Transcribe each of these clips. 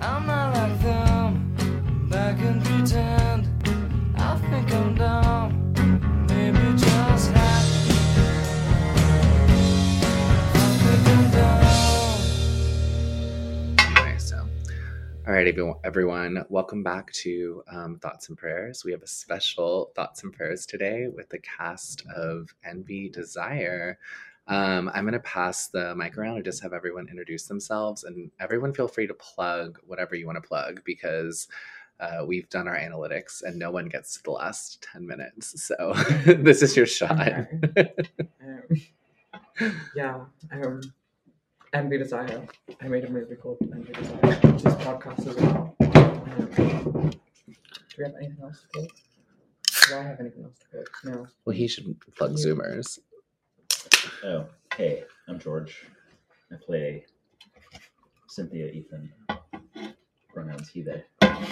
I'm not like them, back and pretend. I think I'm dumb, maybe just happy. I think I'm dumb. Anyway, so, all right, everyone, welcome back to Thoughts and Prayers. We have a special Thoughts and Prayers today with the cast of Envy Desire. I'm going to pass the mic around and just have everyone introduce themselves, and everyone feel free to plug whatever you want to plug, because we've done our analytics and no one gets to the last 10 minutes. So this is your shot. Envy Desire. I made a movie called Envy Desire, which is podcast as well. Do we have anything else to plug? Do I have anything else to plug? No. Well, he should plug Zoomers. Oh, hey, I'm George. I play Cynthia Ethan. Pronouns he, they.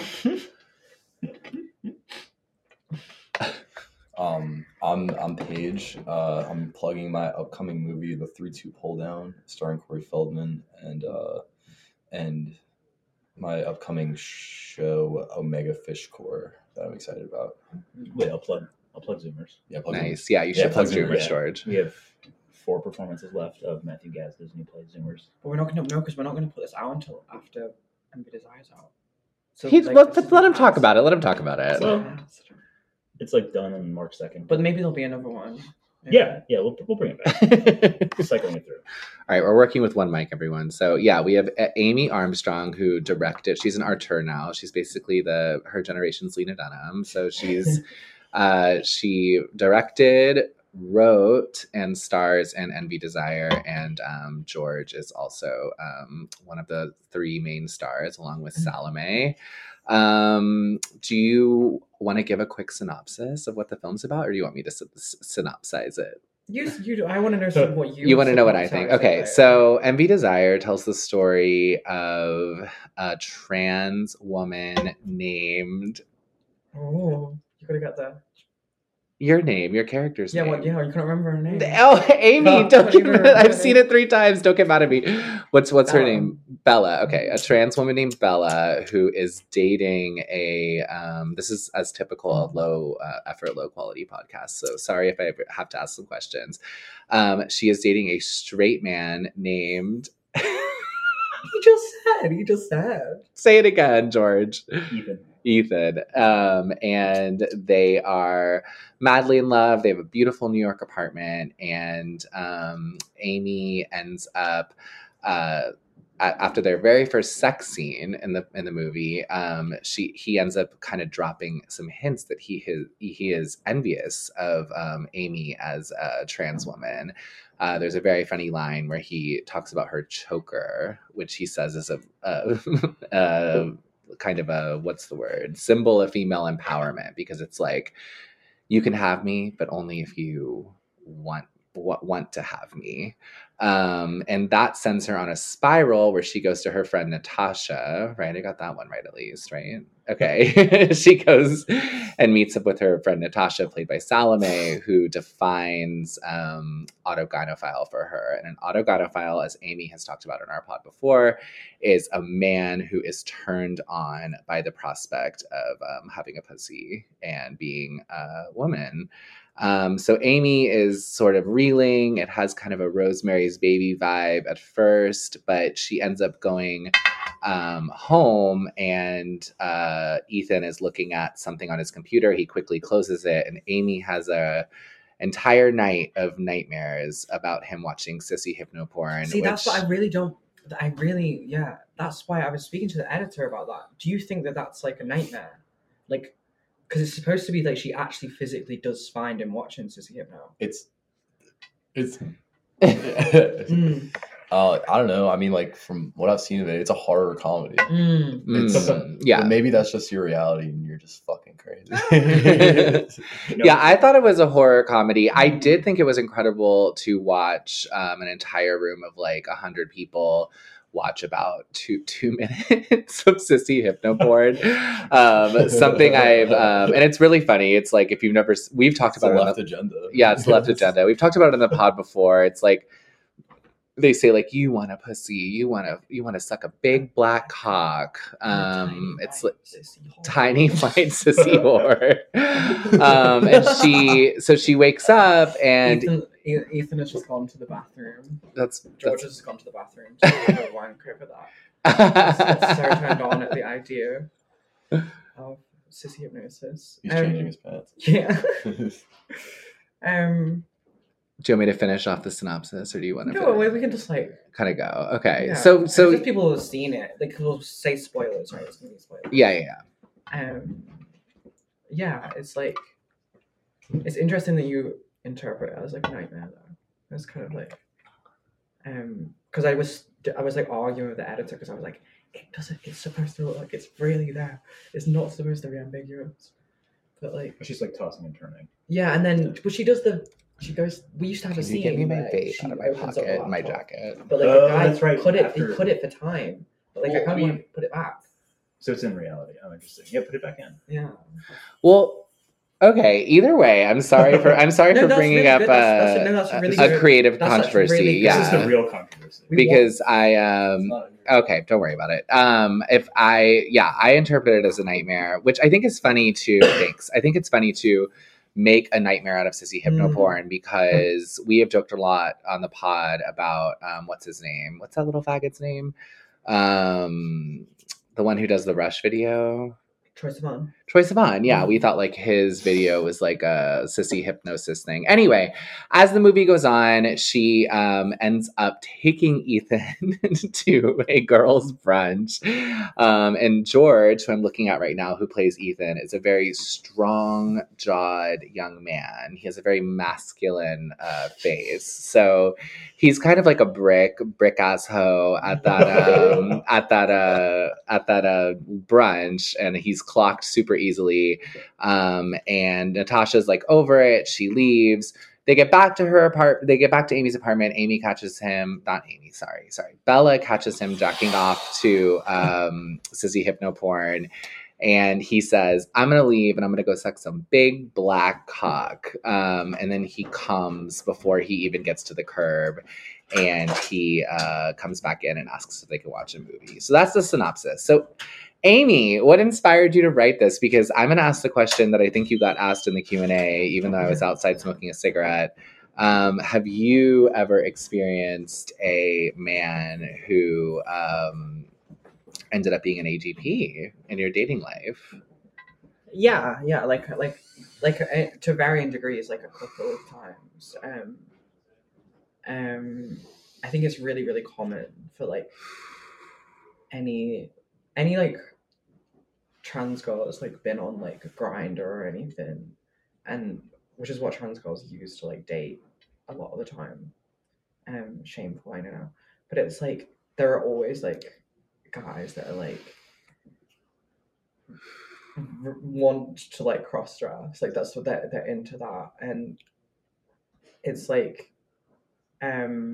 I'm Paige. I'm plugging my upcoming movie, The 3-2 Pull Down, starring Corey Feldman, and my upcoming show, Omega Fish Corps, that I'm excited about. Wait, I'll plug Zoomers. Yeah, plug Nice. Yeah, you should plug Zoomers, George. We have 4 performances left of Matthew Gazda's new play, Zoomers. But we're not going to, because we're not going to put this out until after Envy Desire's out. So, Let him talk about it. Let him talk about it. So, it's like done on March 2nd. But maybe there'll be another one. Maybe. Yeah, we'll bring it back. Cycling it through. All right, we're working with one mic, everyone. So yeah, we have Amy Armstrong, who directed. She's an auteur now. She's basically her generation's Lena Dunham. So she's she directed, wrote, and stars in Envy Desire, and George is also one of the 3 main stars, along with Salome. Do you want to give a quick synopsis of what the film's about, or do you want me to synopsize it? You do. I want to know what you. You want to know what I think? Okay, so Envy Desire tells the story of a trans woman named. Oh, you could have got that. Your character's name. You couldn't remember her name. Oh, Amy, don't get mad. I've seen it 3 times. Don't get mad at me. What's her name? Bella. Okay, a trans woman named Bella who is dating a. This is as typical of low effort, low quality podcast. So sorry if I have to ask some questions. She is dating a straight man named. You just said. Say it again, George. Ethan. And they are madly in love. They have a beautiful New York apartment, and Amy ends up after their very first sex scene in the movie. He ends up kind of dropping some hints that he is envious of Amy as a trans woman. There's a very funny line where he talks about her choker, which he says is a kind of a, what's the word, symbol of female empowerment, because it's like, you can have me, but only if you want to have me. And that sends her on a spiral where she goes to her friend Natasha, right? I got that one right, at least, right? Okay. She goes and meets up with her friend Natasha, played by Salome, who defines autogynephile for her. And an autogynephile, as Amy has talked about in our pod before, is a man who is turned on by the prospect of having a pussy and being a woman. So Amy is sort of reeling. It has kind of a Rosemary's Baby vibe at first, but she ends up going home, and Ethan is looking at something on his computer. He quickly closes it, and Amy has a entire night of nightmares about him watching sissy hypnoporn. See, that's what that's why I was speaking to the editor about that. Do you think that that's like a nightmare? Like, because it's supposed to be like she actually physically does find him watching sissy hypno. It's I don't know. I mean, like, from what I've seen of it, it's a horror comedy. Yeah. Maybe that's just your reality and you're just fucking crazy. Yeah, I thought it was a horror comedy. I did think it was incredible to watch an entire room of like 100 people watch about two minutes of sissy hypnoporn. Something I've and it's really funny. It's like, if you've never, we've talked about the it left agenda. Yeah, it's the left agenda. We've talked about it in the pod before. It's like, they say like you want a pussy, you want to suck a big black cock. It's like tiny white sissy whore. And she wakes up and Ethan has just gone to the bathroom. that's George has just gone to the bathroom to have a wanker for that. It's so turned on at the idea of sissy hypnosis. He's changing his pants. Yeah. do you want me to finish off the synopsis, or do you want to? No, we can just like kind of go. Okay, yeah. so just people who have seen it, they will say spoilers, right? It's gonna be spoilers. Yeah. Yeah, it's like it's interesting that you interpret it as like a nightmare though. It's kind of like because I was like arguing with the editor because I was like, it's supposed to look like it's really there. It's not supposed to be ambiguous. But like She's like tossing and turning. yeah, and then but she goes. We used to have a Can scene. you get me my where vape she out of my opens up the pocket, my laptop, jacket? But like the guy that's right, put it, after- he put it for time. But like Well, I can't I mean- want to put it back. So it's in reality. Oh, interesting. Yeah, put it back in. Yeah. Well, okay. Either way, I'm sorry for No, that's bringing really up good. That's really a good. creative That's actually controversy. really good. Yeah, This is the real controversy. because I It's not- okay, don't worry about it. I interpret it as a nightmare, which I think is funny to thanks. I think it's funny to make a nightmare out of sissy hypno porn because we have joked a lot on the pod about what's his name? What's that little faggot's name? The one who does the Rush video. Troye Sivan. Troye Sivan, yeah. We thought like his video was like a sissy hypnosis thing. Anyway, as the movie goes on, she ends up taking Ethan to a girls' brunch. And George, who I'm looking at right now, who plays Ethan, is a very strong-jawed young man. He has a very masculine face. So he's kind of like a brick ass hoe at that brunch, and he's clocked super easily. And Natasha's like over it. She leaves. They get back to her apartment. They get back to Amy's apartment. Amy catches him. Not Amy. Sorry. Bella catches him jacking off to sissy hypno porn. And he says, I'm going to leave and I'm going to go suck some big black cock. And then he comes before he even gets to the curb. And he comes back in and asks if they can watch a movie. So that's the synopsis. So Amy, what inspired you to write this? Because I'm going to ask the question that I think you got asked in the Q&A, even though I was outside smoking a cigarette. Have you ever experienced a man who ended up being an AGP in your dating life? Yeah, like to varying degrees, like a couple of times. I think it's really, really common for like any like trans girl that's like been on like Grindr or anything, and which is what trans girls use to like date a lot of the time. Shameful, I know, but it's like there are always like guys that are like want to like cross dress, like that's what they're into that, and it's like I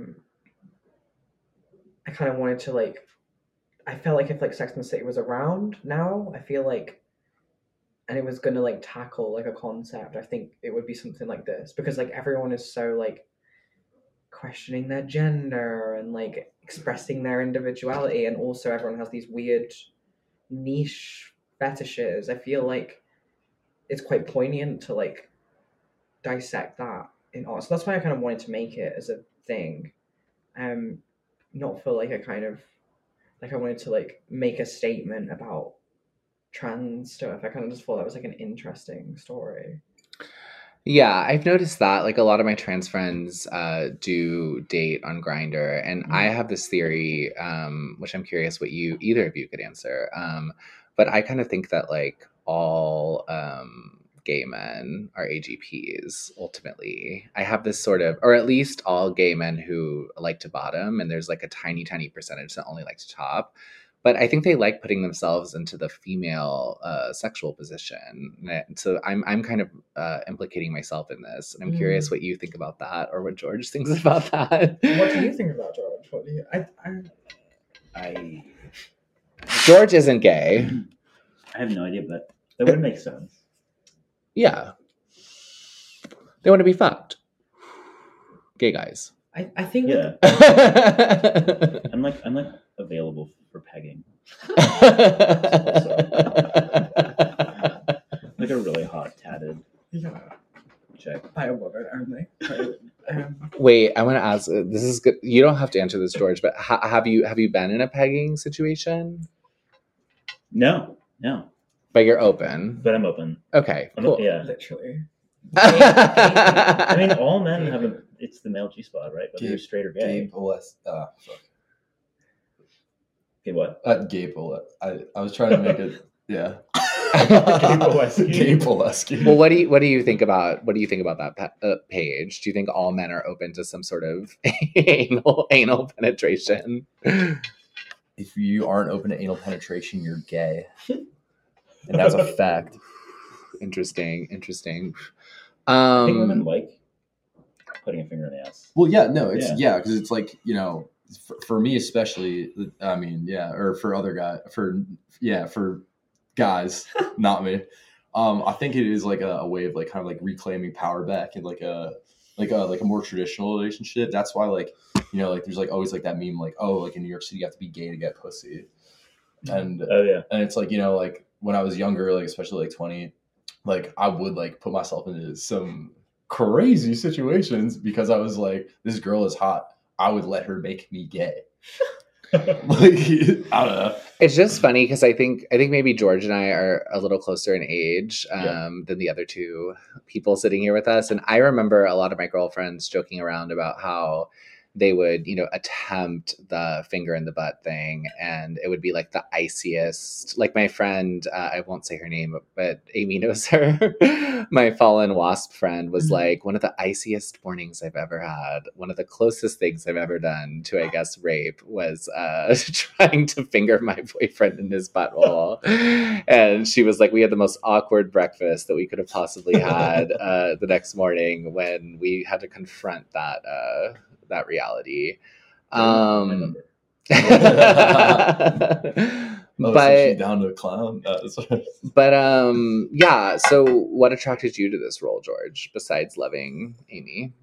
kind of wanted to like. I felt like if like Sex and the City was around now, I feel like, and it was gonna like tackle like a concept, I think it would be something like this, because like everyone is so like questioning their gender and like expressing their individuality, and also everyone has these weird niche fetishes. I feel like it's quite poignant to like dissect that in art. So that's why I kind of wanted to make it as a thing, not for like a kind of like I wanted to like make a statement about trans stuff. I kind of just thought that was like an interesting story. Yeah, I've noticed that like a lot of my trans friends do date on Grindr, and I have this theory, which I'm curious what either of you could answer. But I kind of think that like all gay men are AGPs ultimately. I have this sort of, or at least all gay men who like to bottom, and there's like a tiny percentage that only like to top. But I think they like putting themselves into the female sexual position. So I'm kind of implicating myself in this, and I'm curious what you think about that, or what George thinks about that. What do you think about George? What do you? George isn't gay. I have no idea, but that would make sense. Yeah, they want to be fucked. Gay guys. I think Yeah, I'm like available for pegging. Like a really hot tatted yeah, chick. by a woman only. Wait, I want to ask. This is good. You don't have to answer this, George. But have you been in a pegging situation? No, But you're open. but I'm open. Okay, I'm, cool. Yeah, Literally. I mean, all men have a. It's the male G spot, right? Whether you're straight or gay. Gabe Oles. Fuck. Okay, what? Gabe Oles. I was trying to make it. Yeah. Gabe Oleski. Gabe Oleski. Well, what do you think about that page? Do you think all men are open to some sort of anal penetration? If you aren't open to anal penetration, you're gay, and that's a fact. Interesting. I think women like putting a finger in the ass. Well, yeah, no, it's Yeah. because it's like, for me especially. I mean, yeah, or for other guys, for guys, not me. I think it is like a way of like kind of like reclaiming power back in like a more traditional relationship. That's why like there's like always like that meme like, oh, like in New York City you have to be gay to get pussy, and Oh yeah. and it's like like when I was younger, like especially like 20, like I would like put myself into some crazy situations because I was like, this girl is hot, I would let her make me gay. Like, I don't know. It's just funny because I think maybe George and I are a little closer in age than the other two people sitting here with us. And I remember a lot of my girlfriends joking around about how they would, attempt the finger in the butt thing. And it would be like the iciest, like my friend, I won't say her name, but Amy knows her. My fallen wasp friend was like, one of the iciest mornings I've ever had. One of the closest things I've ever done to, I guess, rape was trying to finger my boyfriend in his butthole. And she was like, we had the most awkward breakfast that we could have possibly had the next morning when we had to confront that reality. Oh, so she's down to a clown. But yeah. So, what attracted you to this role, George? Besides loving Amy,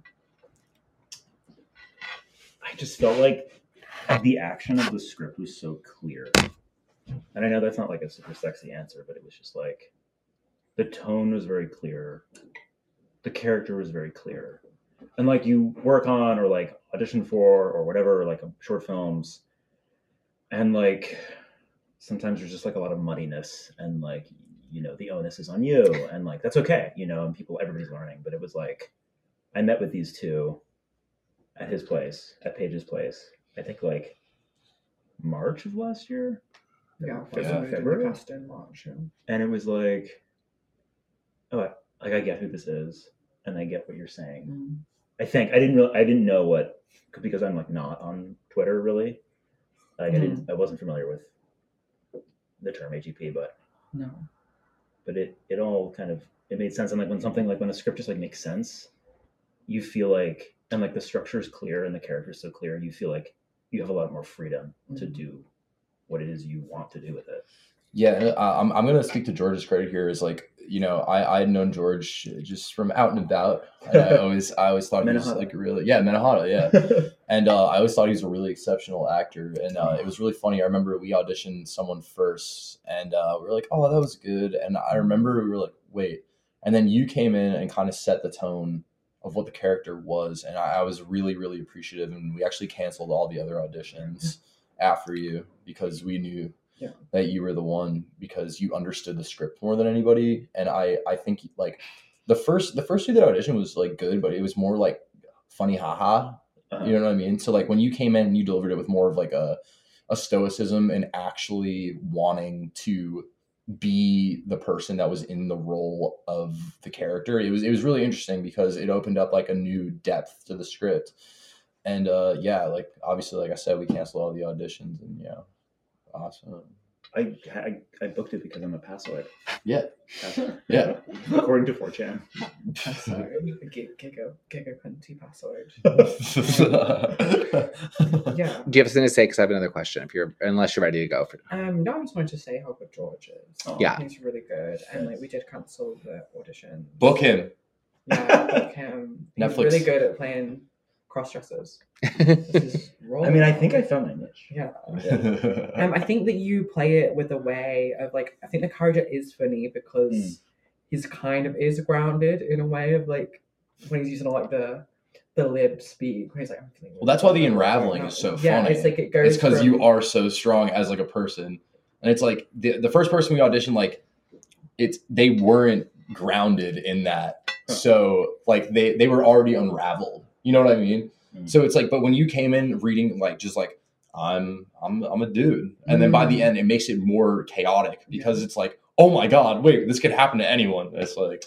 I just felt like the action of the script was so clear, and I know that's not like a super sexy answer, but it was just like the tone was very clear, the character was very clear, and like you work on or like audition for or whatever, like short films, and like sometimes there's just like a lot of muddiness and like the onus is on you, and like that's okay, and everybody's learning. But it was like I met with these two at his place, at Paige's place, I think like March of last year. Yeah, February. Cast in March. Yeah. And it was like, oh, like I get who this is, and I get what you're saying. I think I didn't know what, because I'm like not on Twitter really. Like I wasn't familiar with the term AGP, but it all kind of it made sense. And like when a script just like makes sense, you feel like, and like the structure is clear and the character is so clear, you feel like you have a lot more freedom to do what it is you want to do with it. Yeah, I'm gonna speak to George's credit here. Is like, I had known George just from out and about, and I always thought he was like really Manhattan, yeah. And I always thought he was a really exceptional actor, and it was really funny. I remember we auditioned someone first, and we were like, oh, that was good. And I remember we were like, wait, and then you came in and kind of set the tone of what the character was, and I was really, really appreciative. And we actually canceled all the other auditions after you because we knew that you were the one, because you understood the script more than anybody. And I think like the first two that audition was like good, but it was more like funny haha. You know what I mean? So like when you came in and you delivered it with more of like a stoicism and actually wanting to be the person that was in the role of the character, it was really interesting because it opened up like a new depth to the script. And like obviously, like I said, we canceled all the auditions, and awesome. I booked it because I'm a passoid. Yeah. Yeah. According to 4chan. Passoid. Giga Quinty Passoid. Yeah. do you have something to say? Because I have another question. Unless you're ready to go for. No, I just wanted to say how good George is. Oh. Yeah. He's really good, and like we did cancel the audition. Book him. Yeah, book him. He's Netflix. really good at playing cross-dressers. This is wrong. I mean, I think I found my niche. Yeah. I think that you play it with a way of like, I think the character is funny because he's kind of is grounded in a way of like when he's using like the lib speak. When he's like, Well, that's why the unraveling is so yeah, funny. it's like it goes. It's because from- you are so strong as like a person, and it's like the first person we auditioned, like they weren't grounded in that, so like they were already unraveled. You know what I mean? So it's like, but when you came in reading like just like I'm a dude, and then by the end it makes it more chaotic because it's like, oh my god, wait, this could happen to anyone. It's like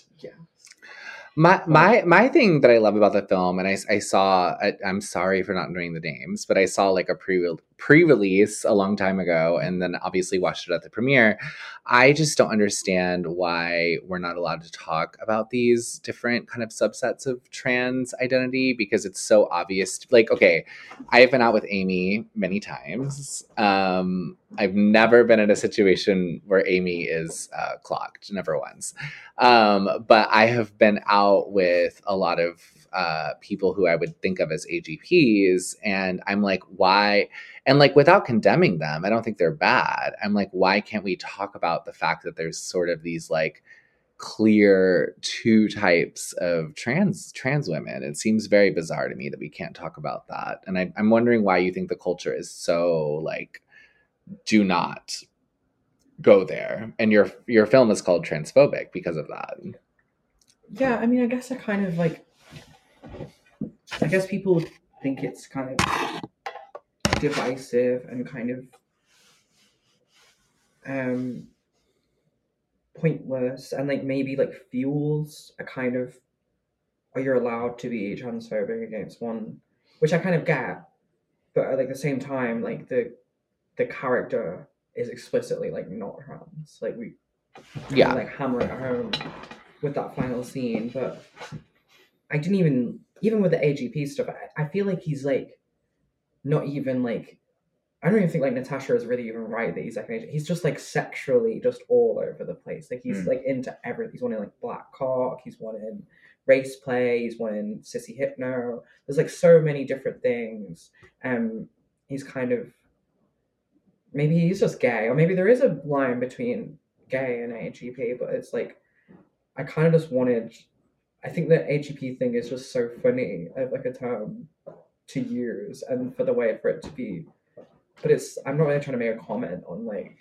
My thing that I love about the film, and I saw, I'm sorry for not knowing the names, but I saw like a pre-release a long time ago, and then obviously watched it at the premiere. I just don't understand why we're not allowed to talk about these different kind of subsets of trans identity, because it's so obvious. Like, okay, I've been out with Amy many times. I've never been in a situation where Amy is clocked, never once. But I have been out with a lot of people who I would think of as AGPs, and I'm like, why? And like, without condemning them, I don't think they're bad. I'm like, why can't we talk about the fact that there's sort of these like clear two types of trans women? It seems very bizarre to me that we can't talk about that. And I'm wondering why you think the culture is so like, do not go there. And your film is called Transphobic because of that. Yeah, I mean, I guess I guess people think it's kind of divisive and kind of pointless, and like maybe like fuels a kind of, are you allowed to be transphobic against one, which I kind of get, but at like the same time, like the character is explicitly like not trans. Like we like hammer it home with that final scene, but I didn't even with the AGP stuff, I feel like he's like not even like, I don't even think like Natasha is really even right that he's like an agent. He's just like sexually just all over the place. Like he's like into everything. He's wanting like black cock, he's wanting race play, he's wanting sissy hypno. There's like so many different things. He's kind of, maybe he's just gay, or maybe there is a line between gay and AGP, but it's like, I kind of just wanted, I think the AGP thing is just so funny as like a term to use, and for the way for it to be, but I'm not really trying to make a comment on like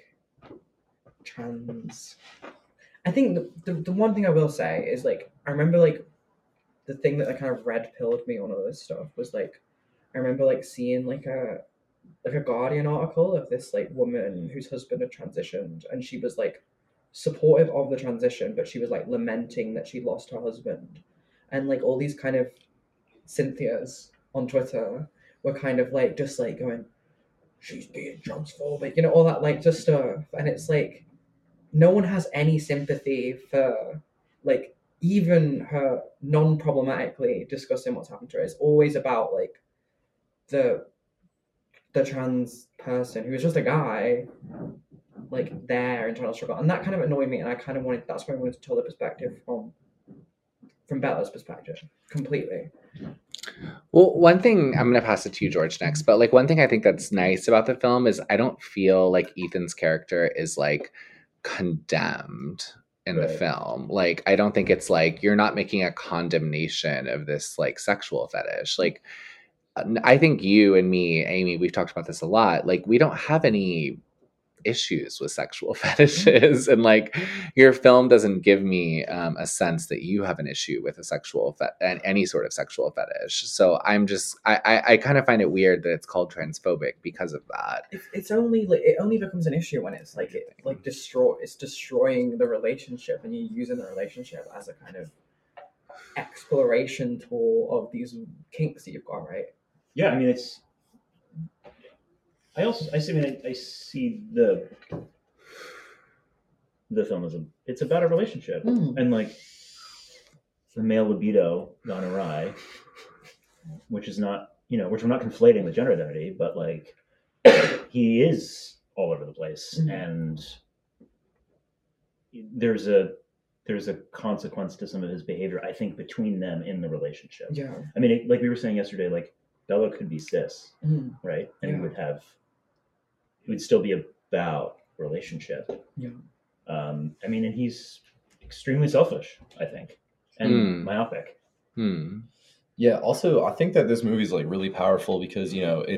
trans. I think the one thing I will say is like, I remember like the thing that like kind of red pilled me on all this stuff was like, I remember like seeing like a Guardian article of this like woman whose husband had transitioned, and she was like supportive of the transition, but she was like lamenting that she lost her husband, and like all these kind of Cynthias on Twitter were kind of like just like going, she's being transphobic, you know, all that like just stuff, and it's like no one has any sympathy for like even her non-problematically discussing what's happened to her. It's always about like the trans person who is just a guy, like their internal struggle, and that kind of annoyed me. And I kind of wanted, that's why I wanted to tell the perspective from Bella's perspective completely. Well, one thing, I'm going to pass it to you, George, next, but like one thing I think that's nice about the film is I don't feel like Ethan's character is like condemned in the film. Like, I don't think it's like, you're not making a condemnation of this like sexual fetish. Like, I think you and me, Amy, we've talked about this a lot. Like, we don't have any issues with sexual fetishes, and like your film doesn't give me a sense that you have an issue with a sexual and any sort of sexual fetish. So I'm just, I kind of find it weird that it's called transphobic because of that. It's only like, it only becomes an issue when it's like it's destroying the relationship, and you're using the relationship as a kind of exploration tool of these kinks that you've got, right? Yeah, I mean, it's. I see the film as it's about a relationship, and like the male libido gone awry, which is not, which we're not conflating with gender identity, but like he is all over the place, and there's a consequence to some of his behavior, I think, between them in the relationship. Yeah, I mean, like we were saying yesterday, like Bella could be cis, Mm, right? And Yeah. it would still be about relationship. Yeah. I mean, and he's extremely selfish, I think, and myopic. Yeah. Also, I think that this movie is like really powerful because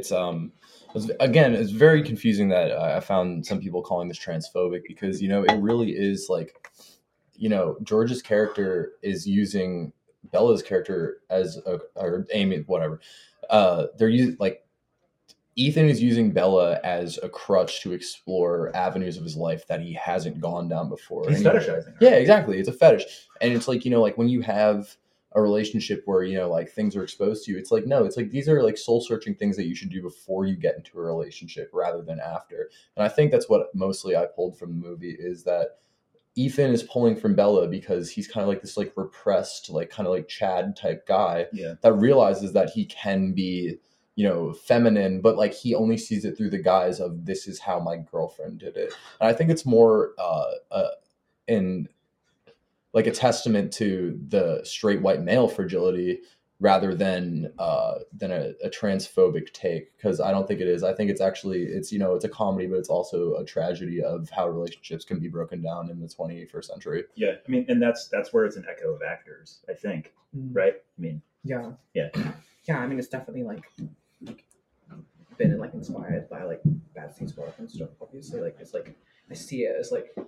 it's very confusing that I found some people calling this transphobic because it really is like George's character is using Bella's character or Amy, whatever. They're using like Ethan is using Bella as a crutch to explore avenues of his life that he hasn't gone down before. He's fetishizing her. Yeah, exactly. It's a fetish. And it's like, like when you have a relationship where, like things are exposed to you, it's like, no, it's like these are like soul searching things that you should do before you get into a relationship rather than after. And I think that's what mostly I pulled from the movie is that Ethan is pulling from Bella because he's kind of like this like repressed, like kind of like Chad type guy that realizes that he can be feminine, but like he only sees it through the guise of this is how my girlfriend did it. And I think it's more in like a testament to the straight white male fragility rather than a transphobic take, because I don't think it is. I think it's a comedy, but it's also a tragedy of how relationships can be broken down in the 21st century. Yeah, I mean, and that's where it's an echo of Actors, I think, right? I mean, Yeah. Yeah. Yeah, I mean, it's definitely like been like inspired by like Betsy's work and stuff. Obviously, like it's like I see it as like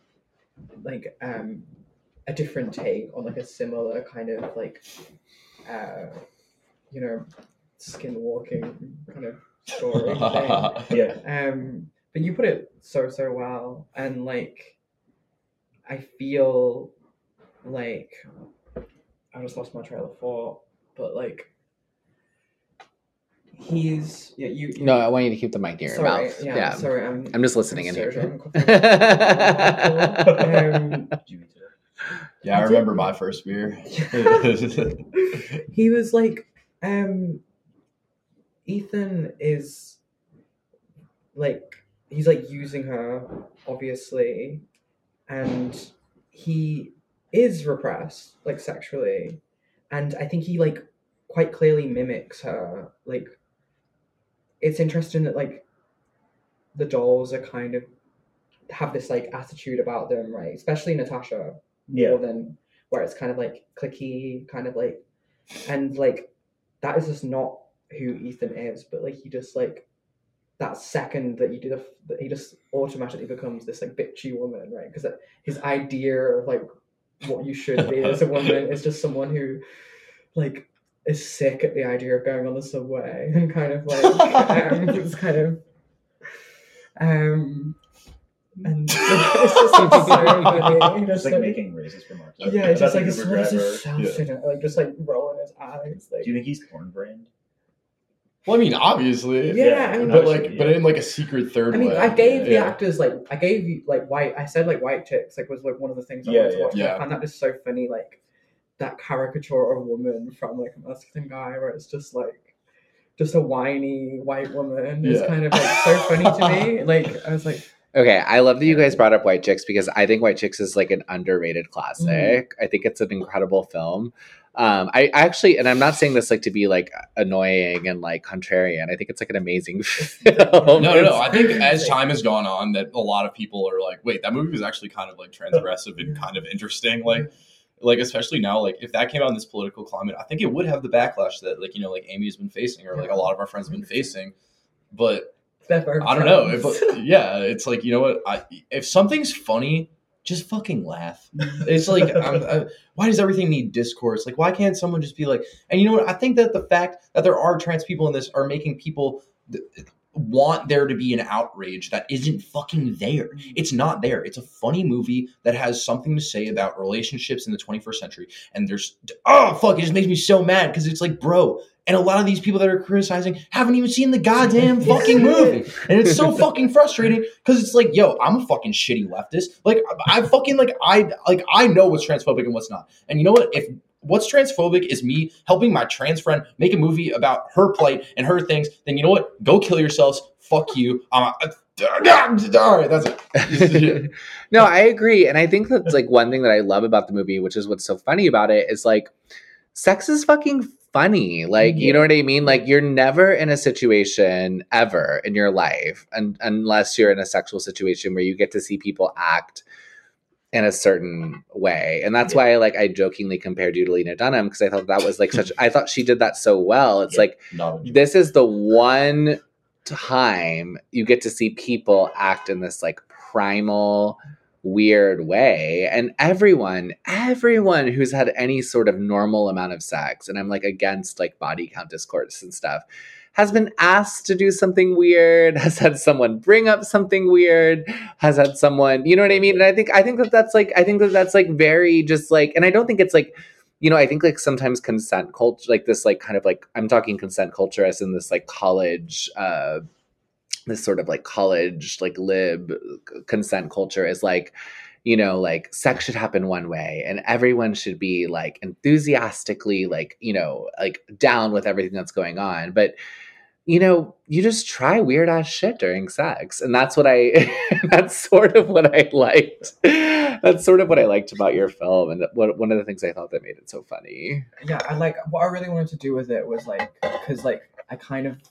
a different take on like a similar kind of like skinwalking kind of story thing. yeah. But you put it so well, and like I feel like I just lost my trail of thought, but like he's you. No, I want you to keep the mic near your Sorry, mouth. yeah, sorry. I'm just listening in so here. drunk. Yeah, I remember my first beer. He was like, Ethan is like, he's like using her, obviously, and he is repressed, like sexually, and I think he like quite clearly mimics her. Like, it's interesting that like the dolls are kind of have this like attitude about them, right? Especially Natasha, more than where it's kind of like cliquey, kind of like, and like that is just not who Ethan is. But like he just like that second that you do he just automatically becomes this like bitchy woman, right? Because his idea of like what you should be as a woman is just someone who like is sick at the idea of going on the subway and kind of like it's kind of and it's just like, so funny. Just like making racist remarks. Yeah, it's just like About it's the Uber driver. self-centered, like just like rolling his eyes. Like, Do you think he's porn brand? Well, I mean, obviously. yeah, I mean, But like, but in like a secret third I mean, way. I gave the actors like I gave you like white. I said like white chicks like was like one of the things I wanted to watch. Yeah. I found that just so funny, like that caricature of a woman from like a masculine guy, where it's just like just a whiny white woman. It's kind of like so funny to me. Like I was like. Okay, I love that you guys brought up White Chicks because I think White Chicks is like an underrated classic. I think it's an incredible film. I actually, and I'm not saying this like to be like annoying and like contrarian. I think it's like an amazing film. No. I think as time has gone on, that a lot of people are like, wait, that movie was actually kind of like transgressive and kind of interesting. Like especially now, like if that came out in this political climate, I think it would have the backlash that like like Amy's been facing or like a lot of our friends have been facing. But I don't know. It's like, you know what? If something's funny, just fucking laugh. It's like, why does everything need discourse? Like, why can't someone just be like, and you know what? I think that the fact that there are trans people in this are making people want there to be an outrage that isn't fucking there. It's not there. It's a funny movie that has something to say about relationships in the 21st century. And it just makes me so mad because it's like, bro, and a lot of these people that are criticizing haven't even seen the goddamn fucking movie. And it's so fucking frustrating because it's like, yo, I'm a fucking shitty leftist. Like, I know what's transphobic and what's not. And you know what? If what's transphobic is me helping my trans friend make a movie about her plight and her things, then you know what? Go kill yourselves. Fuck you. All right, that's it. No, I agree. And I think that's like one thing that I love about the movie, which is what's so funny about it, is like sex is fucking funny. Like, you know what I mean? Like, you're never in a situation ever in your life, unless you're in a sexual situation where you get to see people act in a certain way. And that's why I jokingly compared you to Lena Dunham, because I thought that was like I thought she did that so well. It's like, this is the one time you get to see people act in this like primal, weird way. And everyone who's had any sort of normal amount of sex, and I'm like against like body count discourse and stuff, has been asked to do something weird, has had someone bring up something weird, has had someone, you know what I mean? And I think that's like very just like, and I don't think it's like, you know, I think like sometimes consent culture, like this, like kind of like, I'm talking consent culture as in this like college, this sort of like college, like lib consent culture is like, you know, like sex should happen one way and everyone should be like enthusiastically, like, you know, like down with everything that's going on. But, you know, you just try weird ass shit during sex. And that's what that's sort of what I liked. That's sort of what I liked about your film. And one of the things I thought that made it so funny. Yeah, what I really wanted to do with it was like, because like I kind of,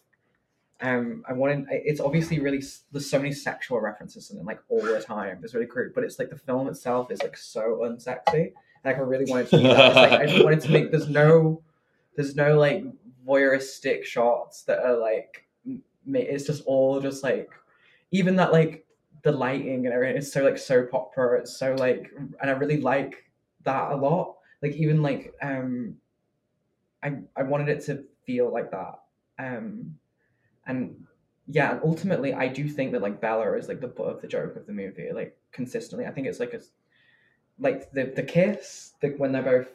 it's obviously really, there's so many sexual references in it, like all the time. It's really crude, but it's like the film itself is like so unsexy. Like I really wanted to do that. It's like I just wanted to make, there's no like voyeuristic shots that are like, it's just all just like, even that like the lighting and everything is so like soap opera. It's so like, and I really like that a lot. Like even like, I wanted it to feel like that. And yeah, and ultimately, I do think that like Bella is like the butt of the joke of the movie, like consistently. I think it's like the kiss, when they're both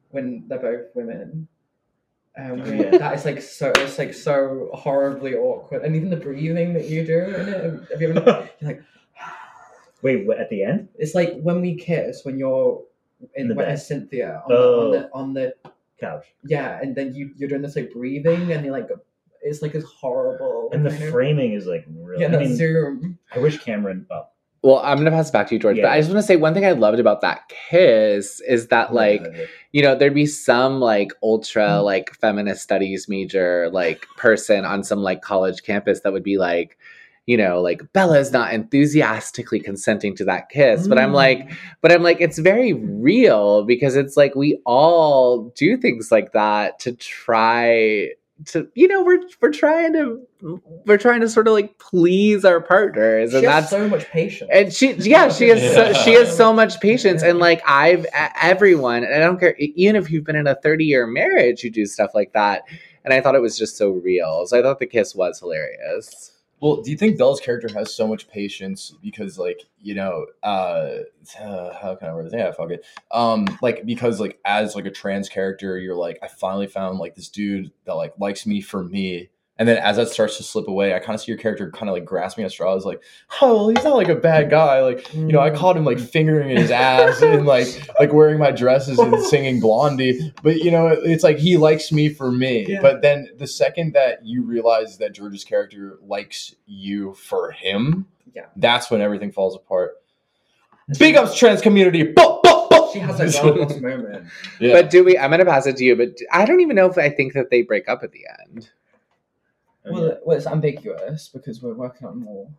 women. That is like so, it's like so horribly awkward, and even the breathing that you do in it. Have you ever? You're like, wait, what, at the end? it's like when we kiss, when you're in the bed. as Cynthia on the Couch. yeah, and then you're doing this like breathing, and you're like. It's like this horrible, and the framing is like really. Yeah, the zoom. I wish Cameron. Well, I'm gonna pass it back to you, George. Yeah. But I just want to say one thing I loved about that kiss is that, like, you know, there'd be some like ultra like feminist studies major like person on some like college campus that would be like, you know, like Bella's not enthusiastically consenting to that kiss. But I'm like, it's very real because it's like we all do things like that to try to, you know, we're trying to sort of like please our partners, and that's so much patience. And she has so much patience, and like everyone, and I don't care, even if you've been in a 30-year marriage, you do stuff like that. And I thought it was just so real. So I thought the kiss was hilarious. Well, do you think Bella's character has so much patience because, like, you know, how can I word it? Yeah, fuck it. Like, because, like, as, like, a trans character, you're like, I finally found, like, this dude that, like, likes me for me. And then as that starts to slip away, I kind of see your character kind of, like, grasping at straws, like, oh, well, he's not, like, a bad guy. Like, you know, I caught him, like, fingering his ass and, like wearing my dresses and singing Blondie. But, you know, it's like he likes me for me. Yeah. But then the second that you realize that George's character likes you for him, that's when everything falls apart. Big ups, trans community. She has a girl boss moment. Yeah. But I'm going to pass it to you, but I don't even know if I think that they break up at the end. Well, it's ambiguous because we're working on more.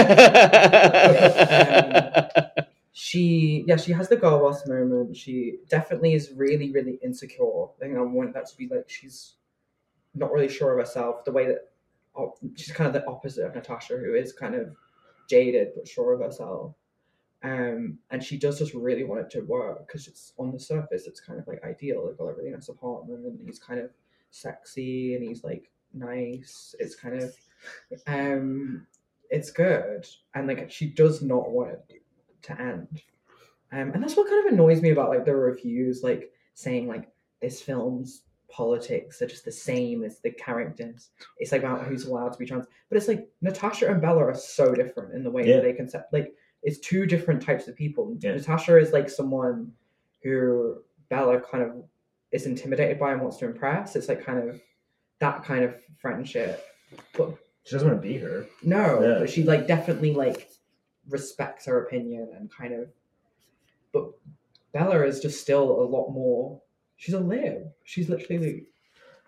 She has the girl boss moment. She definitely is really, really insecure. I think I want that to be like she's not really sure of herself. The way that she's kind of the opposite of Natasha, who is kind of jaded but sure of herself. And she does just really want it to work because it's on the surface. It's kind of like ideal. They've got a really nice apartment, and he's kind of sexy, and he's like nice. It's kind of it's good, and like she does not want it to end, and that's what kind of annoys me about like the reviews, like saying like this film's politics are just the same as the characters. It's like about who's allowed to be trans, but it's like Natasha and Bella are so different in the way that they concept. Like it's two different types of people. Natasha is like someone who Bella kind of is intimidated by and wants to impress. It's like kind of that kind of friendship, but she doesn't want to be her. No, but she like definitely like respects her opinion and kind of. But Bella is just still a lot more. She's a lib. She's literally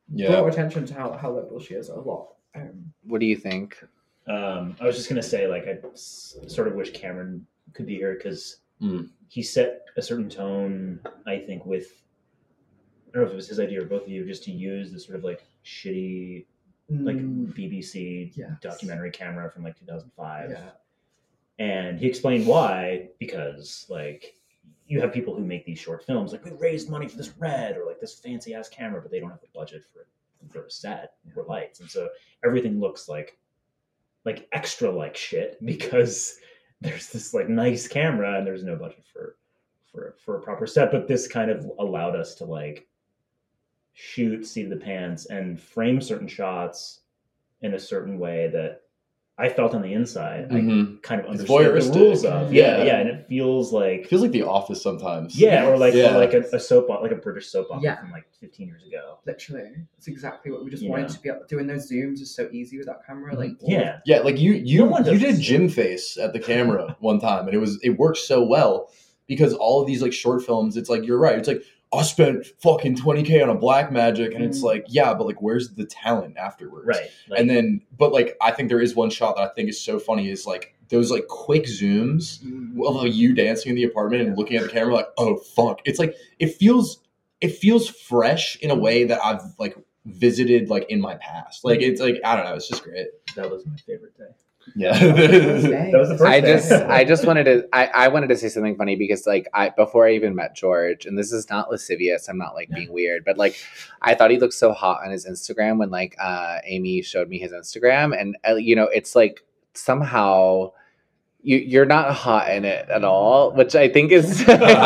brought attention to how liberal she is a lot. What do you think? I was just gonna say, like, I sort of wish Cameron could be here because Mm. he set a certain tone. I think with, I don't know if it was his idea or both of you, just to use the sort of like shitty like BBC Yes. documentary camera from like 2005. Yeah. And he explained why, because like you have people who make these short films, like we raised money for this red or like this fancy ass camera, but they don't have the budget for a set or lights, and so everything looks like extra like shit because there's this like nice camera and there's no budget for a proper set. But this kind of allowed us to like shoot seat of the pants and frame certain shots in a certain way that I felt on the inside. Mhm. I kind of It's understood the voyeuristic. rules of. Yeah. Yeah, and it feels like It feels like The Office sometimes. or like Yeah. a soap opera, like a British soap opera Yeah. from like 15 years ago. Literally, it's exactly what we just Yeah. wanted to be able doing. Those zooms is so easy with that camera. Like, Yeah, Yeah, like you No one does did this. gym face at the camera one time, and it worked so well because all of these like short films, it's like you're right. It's like I spent fucking $20K on a Black Magic, and it's like yeah, but like where's the talent afterwards? right. Like, And then, but like I think there is one shot that I think is so funny is like those like quick zooms of like, you dancing in the apartment and looking at the camera like oh fuck. It's like it feels fresh in a way that I've like visited like in my past. Like it's like I don't know. It's just great. that was my favorite day. Yeah. That was the first I day. just wanted to I wanted to say something funny because like before I even met George, and this is not lascivious, I'm not like being weird, but like I thought he looked so hot on his Instagram when like Amy showed me his Instagram, and you know, it's like somehow you're not hot in it at all, which I think is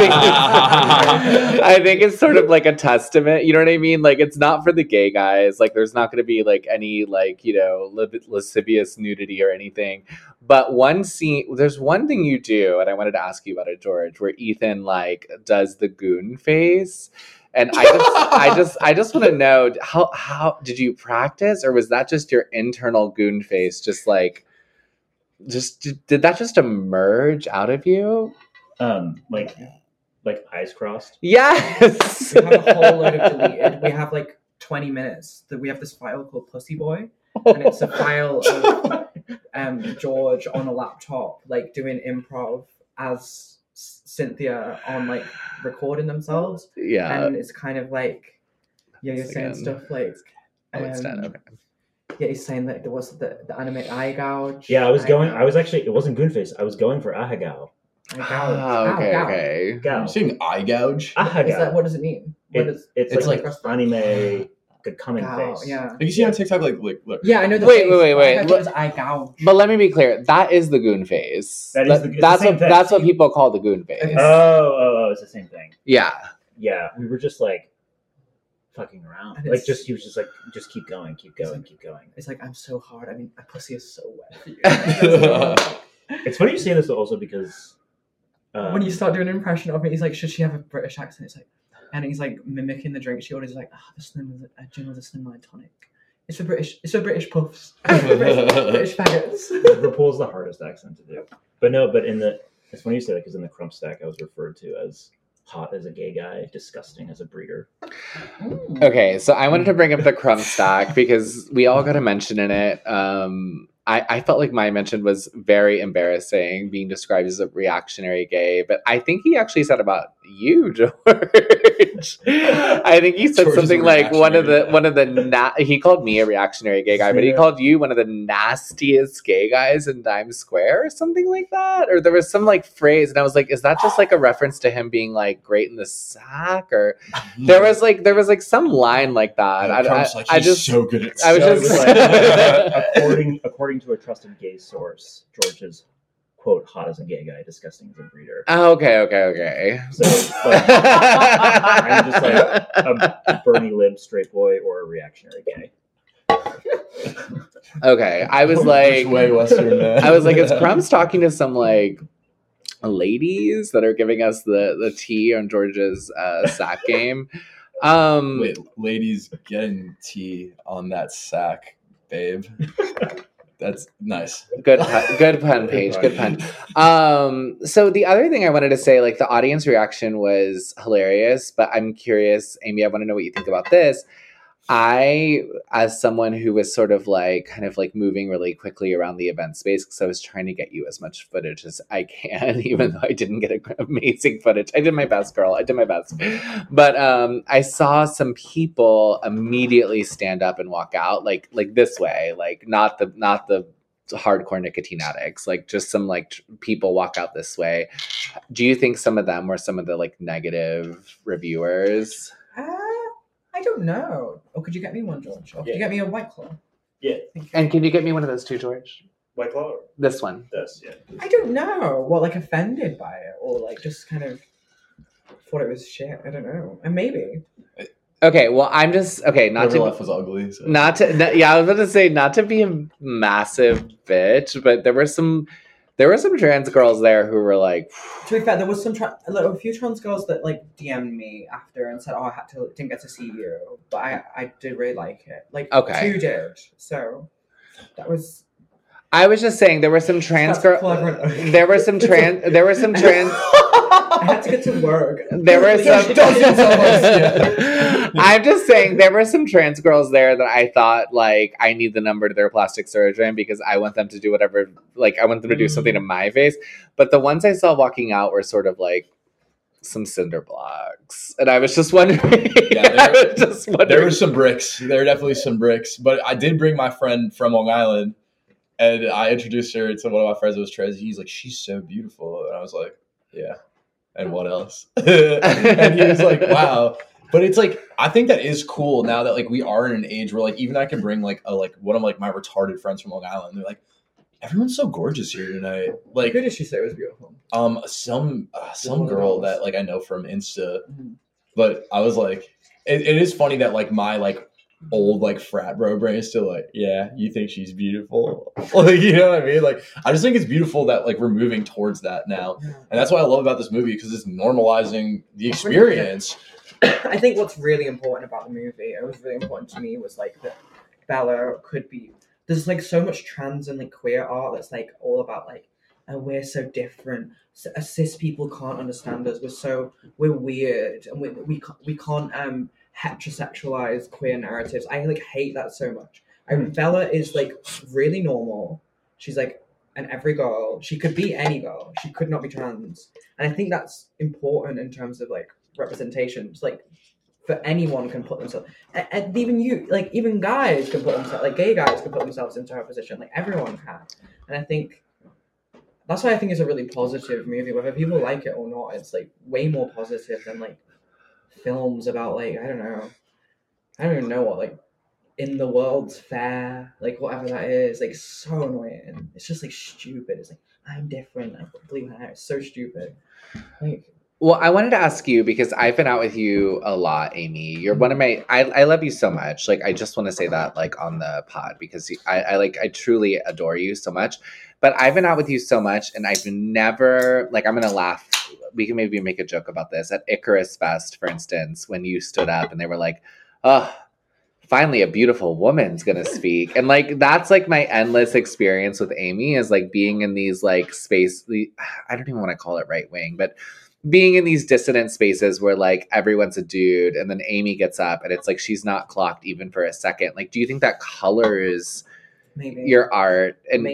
I think it's sort of like a testament. You know what I mean? Like it's not for the gay guys. Like there's not going to be like any like you know lascivious nudity or anything. But one scene, there's one thing you do, and I wanted to ask you about it, George, where Ethan like does the goon face. And I just want to know how did you practice, or was that just your internal goon face? Just like. Did that just emerge out of you? Like eyes crossed. Yes. we have a whole load of deleted. We have like 20 minutes. That we have this file called Pussy Boy, and it's a file of George on a laptop, like doing improv as Cynthia on like recording themselves, Yeah. and it's kind of like you're Once saying again. stuff like. Oh, it's done. Okay. Yeah, he's saying that there was the anime eye gouge. Yeah, I was actually, it wasn't Goonface. I was going for Ahagao. Eye gouge. Ah, okay, Ow, okay. Gao. You're saying eye gouge? Is that Ahagao. what does it mean? What is It's It's like like- anime, good coming Gao? face. Yeah. Like you see on TikTok, like look. Yeah, I know the Wait, face, wait, but wait, I thought wait. it was eye gouge. But let me be clear. That is the goon face. That is it's that's the same what thing. that's what people call the goon face. Okay. Oh, it's the same thing. Yeah. Yeah, we were just like fucking around. And Like it's- he was just like, just keep going, keep going, keep going. It's like I'm so hard. I mean, my pussy is so wet for you. It's funny you say this also because When you start doing an impression of it, he's like, "Should she have a British accent?" It's like, and he's like mimicking the drink she orders. He's like, the slim, a gin with a slimline tonic. It's a British puffs. British faggots. RuPaul's the hardest accent to do. But no, but it's funny you say that because in the Crump Stack I was referred to as hot as a gay guy, disgusting as a breeder. Okay, so I wanted to bring up the crumb stack because we all got a mention in it. I felt like my mention was very embarrassing, being described as a reactionary gay, but I think he actually said about you, George. I think he said George is something a like reactionary he called me a reactionary gay guy, but he Yeah. called you one of the nastiest gay guys in Times Square or something like that. Or there was some like phrase, and I was like, is that just like a reference to him being like great in the sack? Or there was like some line like that. Trump's like, I he's just so good at I was So it just- was like, according to a trusted gay source, George is quote hot as a gay guy, disgusting as a breeder. Okay. So like, I'm just like a Bernie Lib straight boy or a reactionary gay. Okay, I was Which like, way Western man? I was like, is Crumbs talking to some like ladies that are giving us the tea on George's sack game? Wait, ladies getting tea on that sack, babe. That's nice. Good pun, Paige. Good pun. So the other thing I wanted to say, like the audience reaction was hilarious, but I'm curious, Amy, I want to know what you think about this. I, as someone who was sort of like kind of like moving really quickly around the event space, because I was trying to get you as much footage as I can, even though I didn't get amazing footage. I did my best, girl. I did my best. But I saw some people immediately stand up and walk out, like this way, like not the hardcore nicotine addicts, like just some like people walk out this way. Do you think some of them were some of the like negative reviewers? I don't know. Oh, could you get me one, George? Or could you get me a White Claw? Yeah. And can you get me one of those too, George? White Claw? This one. This, yeah. I don't know. What, like offended by it, or like just kind of thought it was shit. I don't know. And maybe. Okay, well, I'm just okay. Not Whoever to left was ugly. So. yeah, I was about to say not to be a massive bitch, but there were some trans girls there who were like. To be fair, there was a few trans girls that like DM'd me after and said, "Oh, didn't get to see you," but I did really like it. Like, Okay. 2 did. So that was. I was just saying there were some trans That's girls. clever. There were some trans. I had to get to work. There were some. Yeah. I'm just saying there were some trans girls there that I thought like I need the number to their plastic surgeon because I want them to do whatever. Like I want them to do something to my face. But the ones I saw walking out were sort of like some cinder blocks, and I was just wondering. Yeah, there were some bricks. There were definitely some bricks. But I did bring my friend from Long Island, and I introduced her to one of my friends who was trans. He's like, "She's so beautiful," and I was like, "Yeah." And what else? And he was like, "Wow." But it's like I think that is cool now that like we are in an age where like even I can bring like one of like my retarded friends from Long Island. They're like, everyone's so gorgeous here tonight. Like, Who did she say was beautiful? Some girl that like I know from Insta. Mhm. But I was like, it is funny that like my like old like frat bro brain is still like, yeah, you think she's beautiful? Like, you know what I mean? Like, I just think it's beautiful that like we're moving towards that now, and that's what I love about this movie because it's normalizing the experience. I think what's really important about the movie, it was really important to me, was like that Bella could be. There's like so much trans and like queer art that's like all about like, oh, we're so different. Cis people can't understand us. We're weird, and we can't heterosexualize queer narratives. I like hate that so much. Bella is like really normal. She's like an every girl. She could be any girl. She could not be trans, and I think that's important in terms of like representation. It's like for anyone can put themselves, and even you, like even guys can put themselves, like gay guys can put themselves into her position. Like everyone can, and I think that's why I think it's a really positive movie. Whether people like it or not, it's like way more positive than like films about like I don't even know what like In the World's Fair, like whatever that is. Like so annoying. It's just like stupid. It's like I'm different. I've got blue hair. It's so stupid. Like. Well, I wanted to ask you because I've been out with you a lot, Amy. You're one of my. I love you so much. Like I just want to say that like on the pod because I truly adore you so much. But I've been out with you so much, and I've never like I'm gonna laugh. We can maybe make a joke about this at Icarus Fest, for instance, when you stood up and they were like, "Oh, finally a beautiful woman's gonna speak," and like that's like my endless experience with Amy is like being in these like space. I don't even want to call it right wing, but being in these dissident spaces where like everyone's a dude and then Amy gets up and it's like she's not clocked even for a second. Like, do you think that colors Maybe your art? And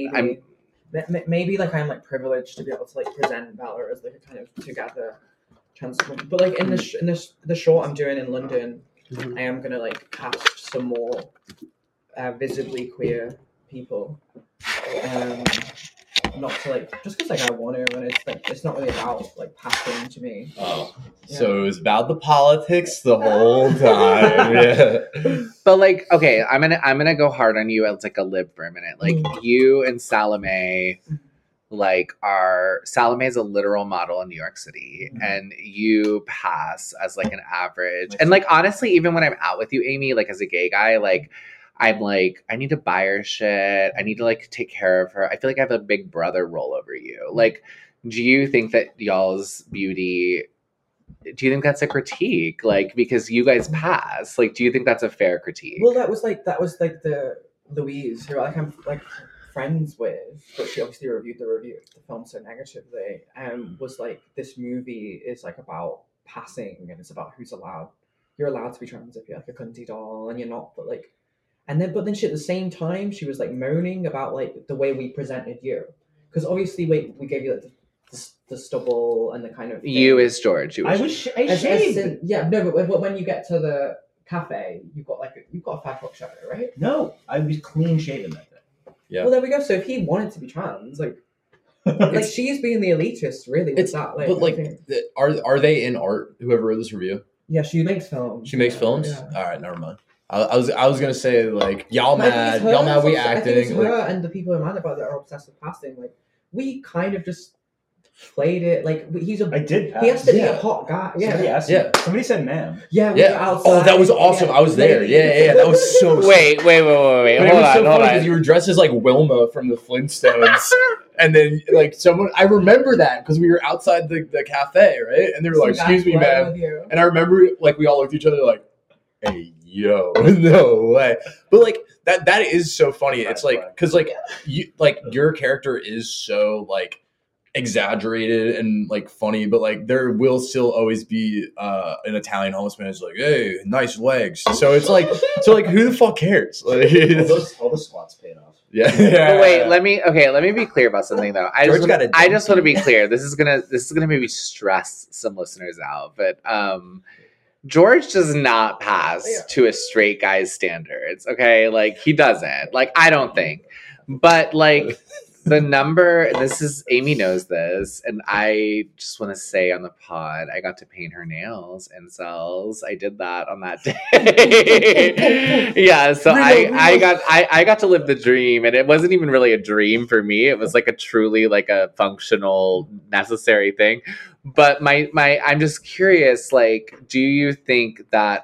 maybe like I'm like privileged to be able to like present Bella as like a kind of together trans woman. But like in the short I'm doing in London, I am gonna like cast some more visibly queer people. Not to like just because like I want to, and it's like it's not really about like passing to me. Oh, yeah. So it was about the politics the whole time. Yeah. But like, okay, I'm gonna go hard on you as like a lib for a minute. Like you and Salome, like Salome is a literal model in New York City, and you pass as like an average. And like honestly, even when I'm out with you, Amy, like as a gay guy, like. I'm like, I need to buy her shit. I need to like take care of her. I feel like I have a big brother role over you. Like, do you think that y'all's beauty, do you think that's a critique? Like, because you guys pass, like, do you think that's a fair critique? Well, that was like the Louise, who like I'm like friends with, but she obviously reviewed the film so negatively, was like, this movie is like about passing and it's about who's allowed you're allowed to be trans if you're like a cunty doll, and you're not, but like, but then she at the same time she was like moaning about like the way we presented you, because obviously we gave you like the stubble and the kind of You thing. is George. I shaved. Yeah, no, but when you get to the cafe, you've got a 5 o'clock shadow, right? No, I was clean shaven that day. Yeah. Well, there we go. So if he wanted to be trans, like she's being the elitist, really, with that. Like, but I like, think- are they in art? Whoever wrote this review, yeah, she makes films. she makes films. Yeah. All right, never mind. I was gonna say like y'all But I think mad, it's y'all her, mad we I think it's acting. her Like, and the people who are mad about that are obsessed with casting. Like, we kind of just played it. Like, he's a I did pass. he has to be Yeah. a hot guy. Somebody Yeah, asked Yeah. me. Somebody said ma'am. yeah. We were yeah. outside, Oh, that was awesome. yeah. I was there. Yeah. That was so. Wait. But it Hold was so on. funny because you were dressed as like Wilma from the Flintstones, and then like someone. I remember that because we were outside the cafe, right? And they were like, Some guy "Excuse me, flirted ma'am." with you. And I remember like we all looked at each other like, "Hey, yo, no way!" But like that is so funny. It's like because like you like your character is so like exaggerated and like funny, but like there will still always be an Italian homeless man who's like, "Hey, nice legs." So it's like who the fuck cares? Like, All the squats paid off. yeah. But wait, let me be clear about something though. I George just got wanna, a I just want to be donkey. clear. This is gonna maybe stress some listeners out, but George does not pass to a straight guy's standards. Okay, like he doesn't. Like I don't think, but like the number. This is Amy knows this, and I just want to say on the pod, I got to paint her nails and cells. I did that on that day. Yeah, so I got to live the dream, and it wasn't even really a dream for me. It was like a truly like a functional, necessary thing. But my I'm just curious, like, do you think that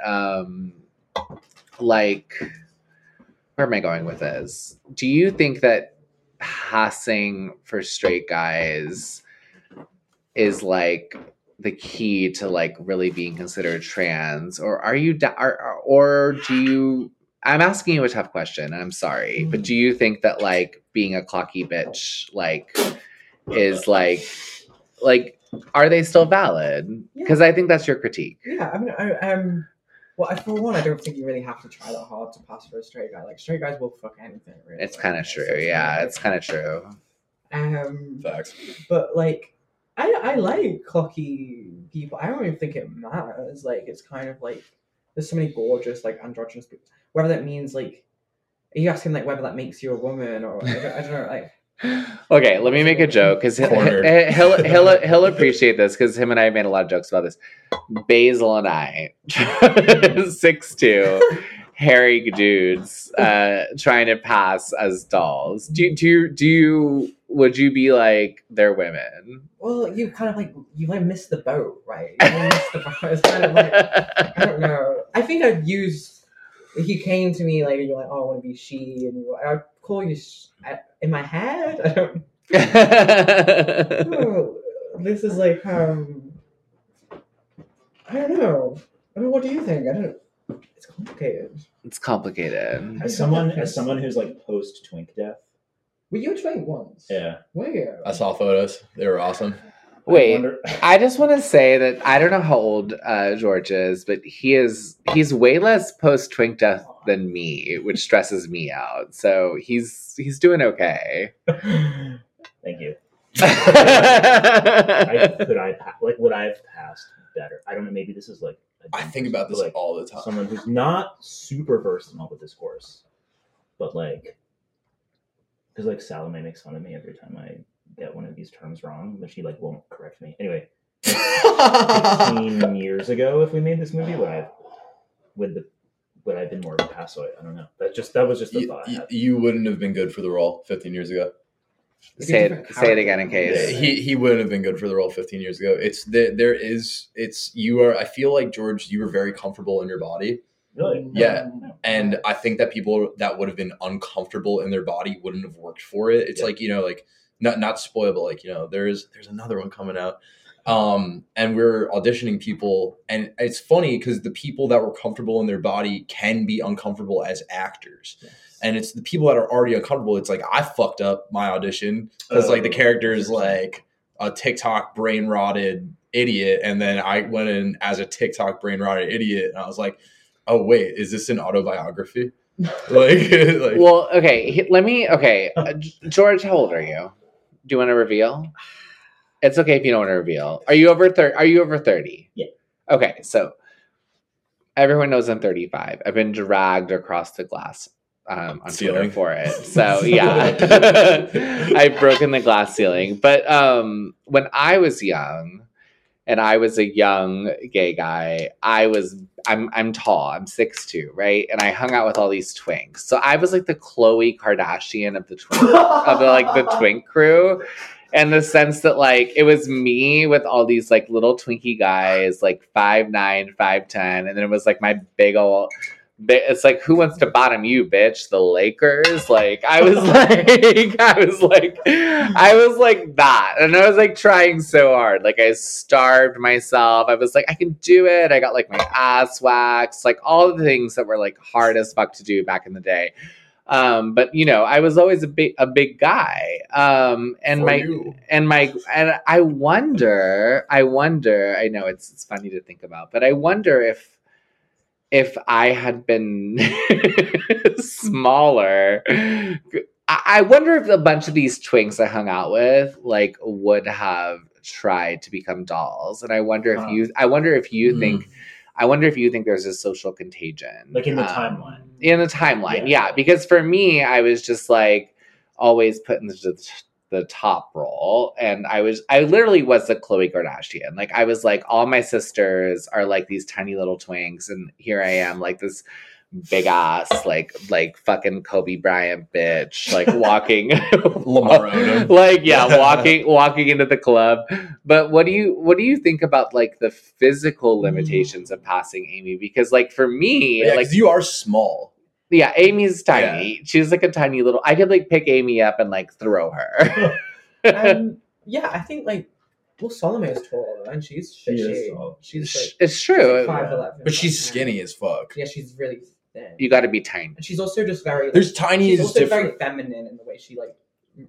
like where am I going with this? Do you think that passing for straight guys is like the key to like really being considered trans, or are you or do you I'm asking you a tough question and I'm sorry, but do you think that like being a clocky bitch like is like are they still valid? Because I think that's your critique. Yeah, I mean, well, for one, I don't think you really have to try that hard to pass for a straight guy. Like, straight guys will fuck anything, really. It's kind of true. Yeah, it's kind of true. Facts. But like, I like cocky people. I don't even think it matters. Like, it's kind of like there's so many gorgeous like androgynous people. Whether that means like, are you asking like whether that makes you a woman or I don't know like. Okay, let me make a joke because Cornered. he'll appreciate this because him and I made a lot of jokes about this. Basil and I, 6'2", hairy dudes, trying to pass as dolls. Would you be like they're women? Well, you kind of like missed the boat, right? You kind of missed the boat. It's kind of like I don't know. I think I'd use if you came to me like you're like, oh, I want to be she, and I'd call you in my head. I don't. Oh, this is like I don't know. I mean, what do you think? I don't. It's complicated. It's complicated. As someone who's like post twink death. Were you a twink once? Yeah. Where? I saw photos. They were awesome. Wait, I just want to say that I don't know how old George is, but he's way less post twink death than me, which stresses me out. So he's doing okay. Thank you. I Would I have passed better? I don't know. Maybe this is like. I think about this like all the time. someone who's not super versed in all the discourse, but like, because like Salome makes fun of me every time I get one of these terms wrong, but she like won't correct me. Anyway, 15 years ago, if we made this movie, would I have bed more of a passoid? I don't know. That was just the thought I had. You wouldn't have been good for the role 15 years ago. say it again in case. He wouldn't have been good for the role 15 years ago. I feel like George, you were very comfortable in your body. Really? Yeah. And I think that people that would have been uncomfortable in their body wouldn't have worked for it. It's like, like not spoil, but like, there's another one coming out. And we're auditioning people, and it's funny because the people that were comfortable in their body can be uncomfortable as actors. Yes. And it's the people that are already uncomfortable. It's like, I fucked up my audition because like the character is like a TikTok brain rotted idiot, and then I went in as a TikTok brain rotted idiot, and I was like, oh wait, is this an autobiography? like Well, okay. George, how old are you? Do you want to reveal? It's okay if you don't want to reveal. Are you over 30? Are you over 30? Yeah. Okay, so everyone knows I'm 35. I've been dragged across the glass on Twitter Ceiling. for it. So yeah, I've broken the glass ceiling. But when I was young, and I was a young gay guy, I'm tall. I'm 6'2", right? And I hung out with all these twinks. So I was like the Khloe Kardashian of the the twink crew. And the sense that like it was me with all these like little Twinkie guys, like 5'9", 5'10", and then it was like my big old. It's like, who wants to bottom you, bitch? The Lakers. Like I was like that, and I was like trying so hard. Like I starved myself. I was like, I can do it. I got like my ass waxed, like all the things that were like hard as fuck to do back in the day. But you know, I was always a big guy. And I wonder, I know it's funny to think about, but I wonder if I had been smaller, I wonder if a bunch of these twinks I hung out with like would have tried to become dolls. And I wonder if you think there's a social contagion. Like in the timeline. In the timeline, yeah. Because for me, I was just like always put in the top role, and I literally was the Khloe Kardashian. Like I was like, all my sisters are like these tiny little twinks, and here I am like this big ass like fucking Kobe Bryant bitch, like walking Lamar Odom. walking into the club. But what do you think about like the physical limitations of passing Amy? Because like for me, Yeah, like 'cause you are small. yeah, Amy's tiny. She's like a tiny little. I could like pick Amy up and like throw her. Yeah, I think like, well, Salome is tall, and she's tall. she's like It's true. 5'11", But she's skinny as fuck. Yeah, she's really thin. You got to be tiny. And she's also just very. There's tiny She's is also very different. feminine in the way she's like.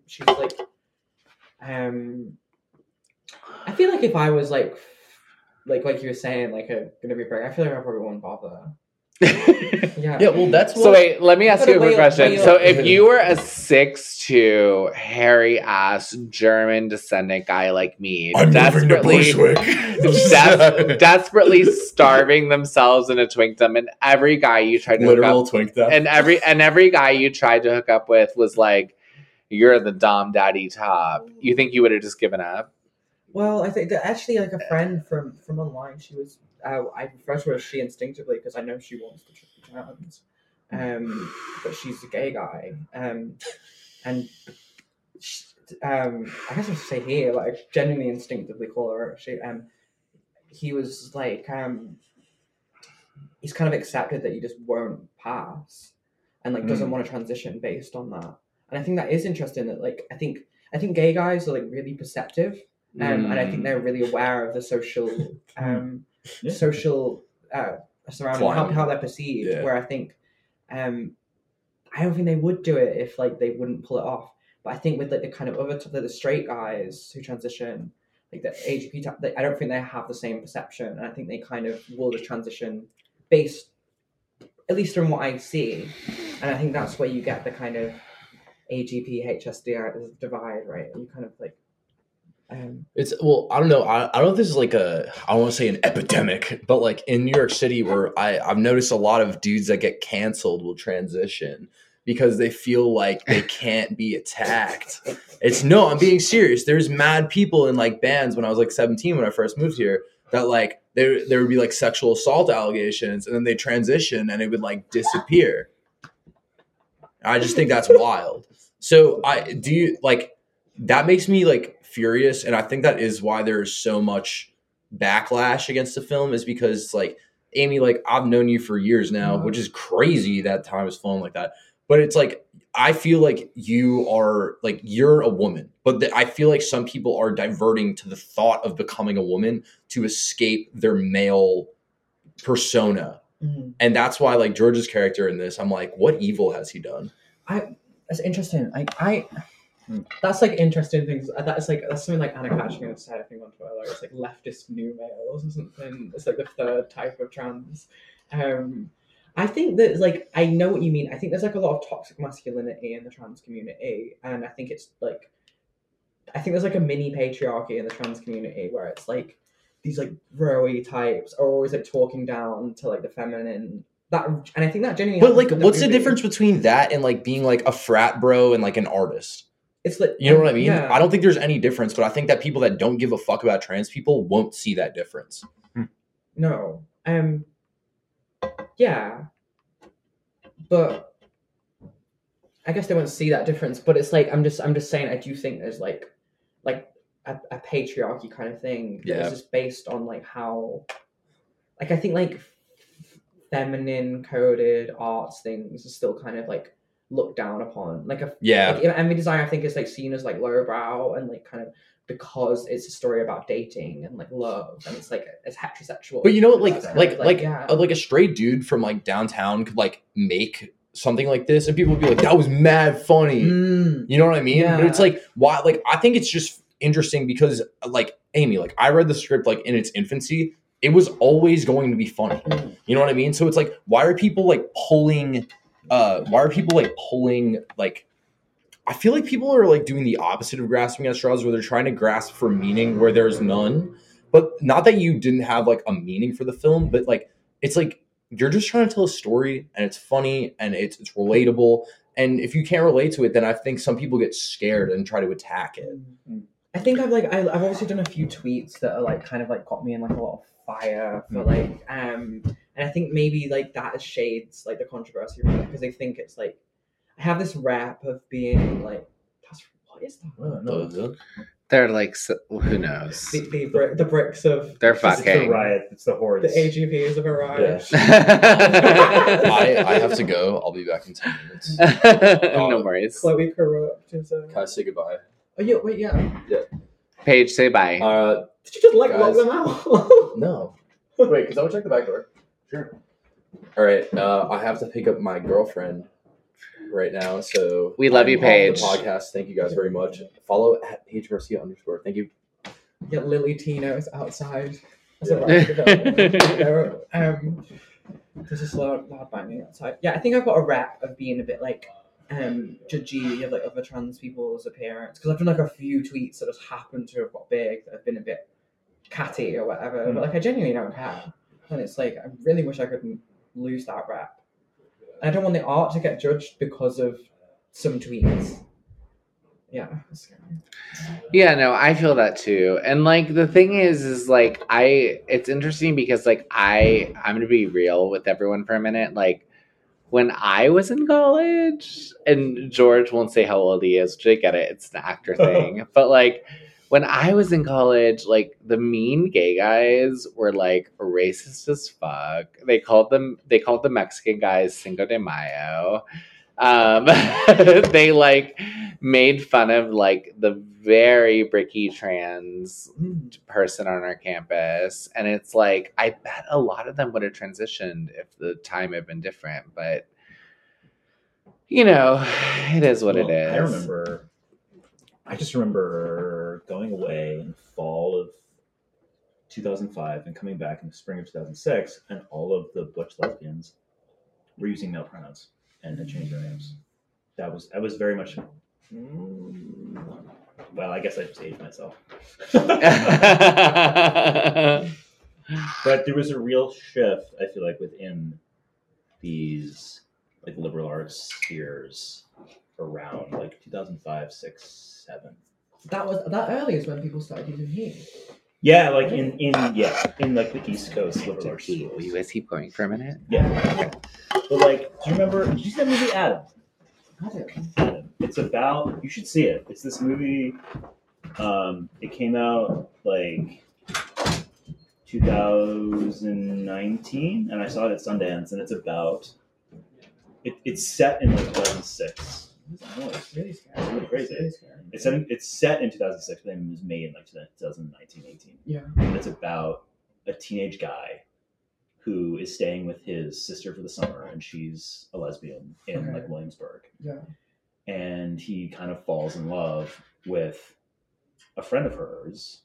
I feel like if I was like you were saying, like gonna be pregnant, I feel like I probably won't bother. Yeah. Yeah, well, that's what. So wait, let me ask you a quick question. wait, So wait. if you were a 6'2", hairy ass German descendant guy like me, I'm moving to desperately starving themselves in a twinkdom, and every guy you tried to hook literal up, twink death. and every guy you tried to hook up with was like, "You're the dom daddy top." You think you would have just given up? Well, I think that actually, like a friend from online, she was. I refer to her as she instinctively because I know she wants to trans. But she's a gay guy. And she, I guess I should say here, like genuinely instinctively call her. He was like, he's kind of accepted that you just won't pass, and like doesn't want to transition based on that. And I think that is interesting. That like I think gay guys are like really perceptive. And I think they're really aware of the social surrounding how they're perceived. Yeah. Where I think I don't think they would do it if like they wouldn't pull it off. But I think with like the kind of other the straight guys who transition, like the AGP type, I don't think they have the same perception, and I think they kind of will just transition based, at least from what I see, and I think that's where you get the kind of AGP HSD divide, right? You kind of like. It's well, I don't know. I don't know if this is like I don't want to say an epidemic, but like in New York City, where I've noticed a lot of dudes that get canceled will transition because they feel like they can't be attacked. I'm being serious. There's mad people in like bands when I was like 17 when I first moved here that like there would be like sexual assault allegations, and then they transition and it would like disappear. I just think that's wild. So that makes me like furious, and I think that is why there's so much backlash against the film, is because like Amy, like I've known you for years now, which is crazy that time has flown like that. But it's like I feel like you're a woman, but I feel like some people are diverting to the thought of becoming a woman to escape their male persona, and that's why like George's character in this, I'm like, what evil has he done? That's interesting. That's like interesting things. That's something like Anna Kashmir said, I think, on Twitter. It's like leftist new males or something. It's like the third type of trans. I think that like I know what you mean. I think there's like a lot of toxic masculinity in the trans community, and I think it's like I think there's like a mini patriarchy in the trans community where it's like these like bro-y types are always like talking down to like the feminine. That, and I think that genuinely. But like, happens in what's the movie. difference between that and like being like a frat bro and like an artist? It's like You know what I mean? Yeah. I don't think there's any difference, but I think that people that don't give a fuck about trans people won't see that difference. No. Yeah. But I guess they won't see that difference. But it's like I'm just saying I do think there's like a patriarchy kind of thing that Yeah. is just based on like how like I think like feminine coded arts things are still kind of like looked down upon. Like Yeah. like anime design I think is like seen as like lowbrow and like kind of because it's a story about dating and like love and it's like it's heterosexual. But you know what, It's kind of yeah. like a straight dude from like downtown could like make something like this, and people would be like, "That was mad funny." Mm. You know what I mean? Yeah. But it's like, why? Like, I think it's just interesting because, like, Amy, like, I read the script like in its infancy. It was always going to be funny. Mm. You know what I mean? So it's like, why are people like pulling? Like? I feel like people are like doing the opposite of grasping at straws, where they're trying to grasp for meaning where there's none. But not that you didn't have like a meaning for the film, but like it's like you're just trying to tell a story and it's funny and it's relatable. And if you can't relate to it, then I think some people get scared and try to attack it. I think I've obviously done a few tweets that are like kind of like got me in like a lot of fire for like and I think maybe like that shades like the controversy around it because they think it's like I have this rap of being like what is that? They're like, who knows? The bricks of They're It's the fucking. riot. It's the hordes. the AGVs of a riot. I have to go. I'll be back in 10 minutes. No worries. Chloe Corrupt is Can I say goodbye? Oh yeah, wait, yeah. Paige, say bye. Did you just like Guys. lock them out? No. Wait, because I would check the back door. Sure. All right. I have to pick up my girlfriend right now, so We love you, I'm off Paige. The podcast. Thank you guys very much. Follow at Paige Garcia _. Thank you. Yeah, Lily Tino is outside. That's a right. There's just loud banging outside. Yeah, I think I've got a rap of being a bit like judgy of like other trans people's appearance because I've done like a few tweets that just happen to have got big that have been a bit catty or whatever. But like I genuinely don't care, and it's like I really wish I couldn't lose that rap. And I don't want the art to get judged because of some tweets. Yeah, it's scary. Yeah, no, I feel that too. And like the thing is like it's interesting because like I'm gonna be real with everyone for a minute. Like when I was in college, and George won't say how old he is, which I get it, it's an actor thing. But like when I was in college, like the mean gay guys were like racist as fuck. They called the Mexican guys Cinco de Mayo. They like made fun of like the very bricky trans person on our campus, and it's like I bet a lot of them would have transitioned if the time had been different, but you know, it is what it is. I just remember going away in the fall of 2005 and coming back in the spring of 2006, and all of the butch lesbians were using male pronouns and had changed their names. That was very much. Well, I guess I just aged myself. But there was a real shift, I feel like, within these like liberal arts spheres around like 2005, 6, 7. That early is when people started using he. Yeah, like in like the East Coast liberal arts. Will you guys keep going for a minute? Yeah. But like, do you remember? Did you see that movie Adam? Adam. It's about. You should see it. It's this movie. It came out like 2019, and I saw it at Sundance, and it's about. It's set in like 2006. It's really scary. It's really crazy. Really scary. It's set in 2006, but then it was made in like 2019, 18. Yeah. And it's about a teenage guy who is staying with his sister for the summer, and she's a lesbian in Okay. like Williamsburg. Yeah. and he kind of falls in love with a friend of hers,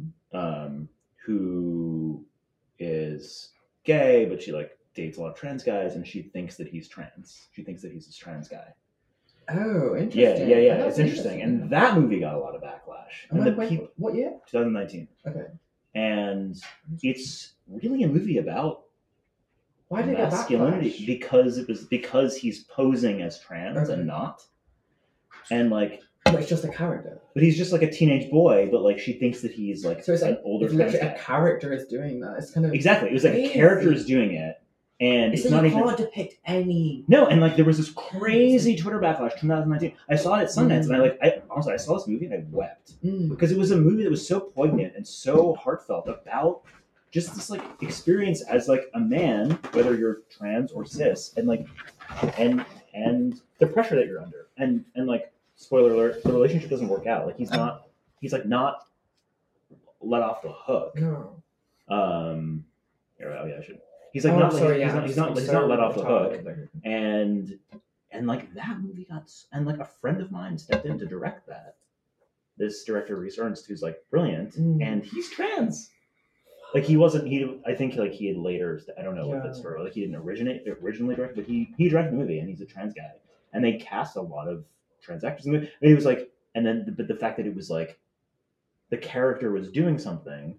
who is gay, but she like dates a lot of trans guys, and she thinks that he's trans. She thinks that he's this trans guy. Oh, Yeah, interesting. yeah, yeah. Oh, It's interesting, and that movie got a lot of backlash. And And the wait, people, what year? 2019, Okay. and it's really a movie about Why did it get masculinity backlash? because he's posing as trans Okay. and not, and like, But it's just a character. but he's just like a teenage boy, but like she thinks that he's like So it's an like older it's trans literally guy. a character is doing that. It's kind of Exactly, it was like a crazy. character is doing it, and It's it's like not you even. can't depict any. No, and like there was this crazy Twitter backlash 2019. I saw it at Sundance, and I saw this movie and I wept because it was a movie that was so poignant and so heartfelt about just this like experience as like a man, whether you're trans or cis, and like and the pressure that you're under, and like spoiler alert, the relationship doesn't work out. Like he's not let off the hook. No. I should. He's like not. sorry, He's not let off the hook. And like that movie got, and like a friend of mine stepped in to direct that. This director Reese Ernst, who's like brilliant, and he's trans. Like he wasn't. I think like he had later. I don't know what the story. Like he didn't originally direct, but he directed the movie, and he's a trans guy. And they cast a lot of trans actors in the movie. And he was like, and then but the fact that it was like, the character was doing something.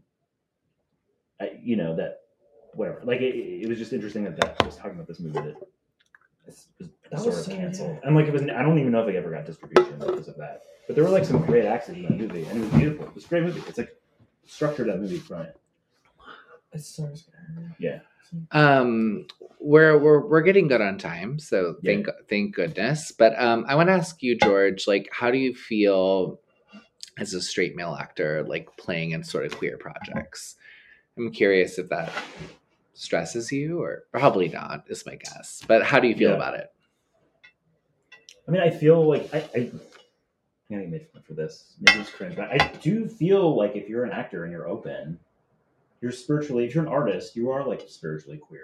That. Whatever. Like it was just interesting that was talking about this movie that was sort of canceled, and like it was. I don't even know if it ever got distribution because of that. But there were like some great actors in that movie, and it was beautiful. It was a great movie. It's like structured that movie brilliant. It's so scary. Yeah. We're getting good on time, so thank goodness. But I want to ask you, George, like, how do you feel as a straight male actor, like playing in sort of queer projects? I'm curious if that stresses you, or probably not, is my guess. But how do you feel about it? I mean, I feel like I can't make fun for this. Maybe it's cringe, but I do feel like if you're an actor and you're open, you're spiritually. If you're an artist, you are like spiritually queer.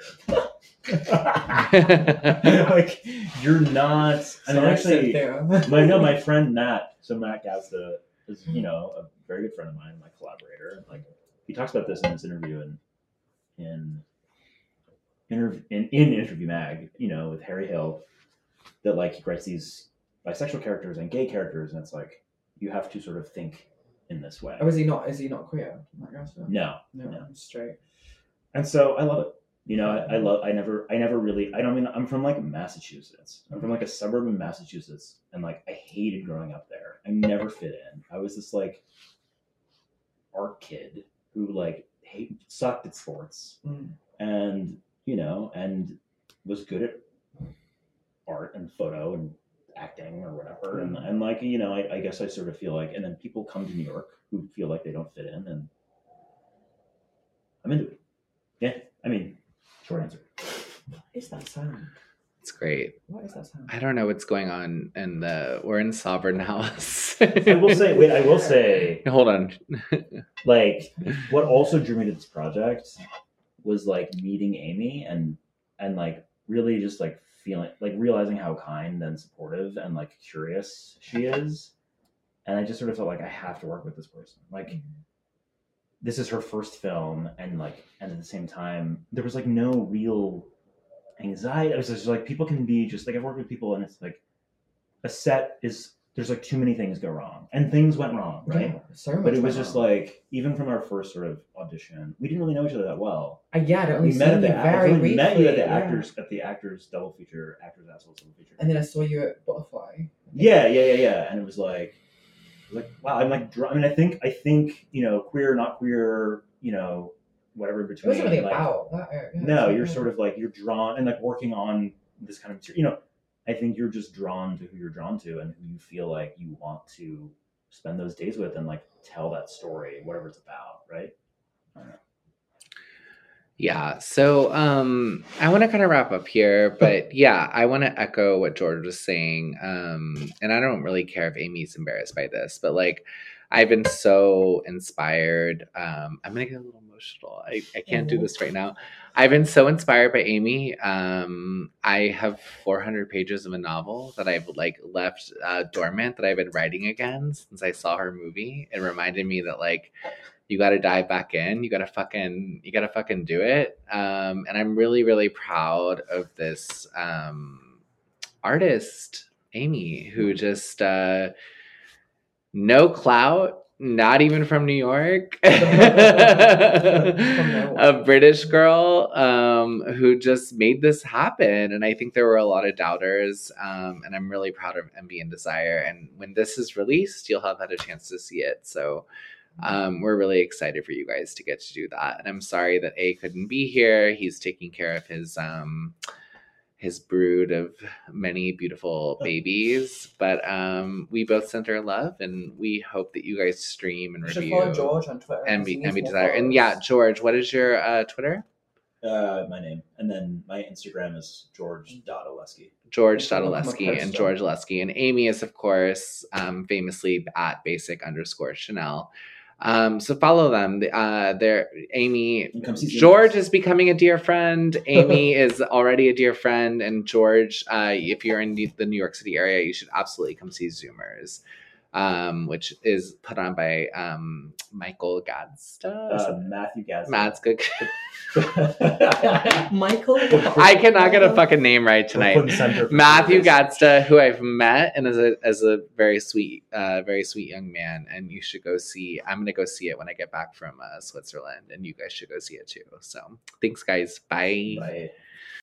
Like you're not. I mean, actually, my friend Matt. So Matt Gazda is a very good friend of mine, my collaborator. Like he talks about this in this interview in Interview Mag, with Harry Hill, that like he writes these bisexual characters and gay characters, and it's like you have to sort of think in this way. Oh, is he not queer? No, I'm straight. And so I love it. I'm from like Massachusetts. I'm from like a suburb in Massachusetts, and like I hated growing up there. I never fit in. I was this like art kid who like sucked at sports, and and was good at art and photo and acting or whatever, and like I guess I sort of feel like, and then people come to New York who feel like they don't fit in, and I'm into it. Yeah, I mean, short answer. What is that sound? It's great. What is that sound? I don't know what's going on we're in Sovereign House. I will say. Hold on. Like, what also drew me to this project was like meeting Amy and like really just like feeling like realizing how kind and supportive and like curious she is, and I just sort of felt like I have to work with this person. Like, this is her first film, and at the same time there was like no real anxiety. I was just like, people can be just like, I've worked with people and it's like a set is, there's like too many things go wrong, and things went wrong, right? Yeah, so much but it was went just wrong. like, even from our first sort of audition, we didn't really know each other that well. I'd only We seen met at you the very we briefly. met you at the yeah. actors double feature, actors assholes double feature. And then I saw you at Butterfly. Yeah, and it was like wow. I'm like, I mean, I think queer, not queer, whatever in It between. wasn't really like, about that. Yeah, no, it's you're like- sort of like, you're drawn and like working on this kind of material. I think you're just drawn to who you're drawn to and who you feel like you want to spend those days with and like tell that story, whatever it's about, right? I don't know. Yeah. So I want to kind of wrap up here, but yeah, I want to echo what George was saying. And I don't really care if Amy's embarrassed by this, but like, I've been so inspired. I'm gonna get a little emotional. I can't do this right now. I've been so inspired by Amy. I have 400 pages of a novel that I've like left dormant that I've been writing again since I saw her movie. It reminded me that like you got to dive back in. You got to fucking do it. And I'm really, really proud of this artist, Amy, who just no clout, not even from New York, a British girl who just made this happen. And I think there were a lot of doubters. And I'm really proud of Envy and Desire. And when this is released, you'll have had a chance to see it. So we're really excited for you guys to get to do that. And I'm sorry that A couldn't be here. He's taking care of his brood of many beautiful babies. But we both sent our love, and we hope that you guys stream and You should review follow George on Twitter. Envy He needs more Desire. And followers. yeah, George, what is your Twitter? My name. And then my Instagram is George.Oleski. George Look him up Oleski and first, George Oleski. And Amy is, of course, famously at basic_Chanel. So follow them. They're Amy. Come see George is becoming a dear friend. Amy is already a dear friend. And George, if you're in the New York City area, you should absolutely come see Zoomers, which is put on by Michael Gadsta. Matthew Gadsden. Matt's good. Michael. I cannot get a fucking name right tonight. Brooklyn Center for Matthew Creators. Gadsta, who I've met and as a very sweet young man, and you should go see. I'm gonna go see it when I get back from Switzerland, and you guys should go see it too. So thanks, guys. Bye. Bye.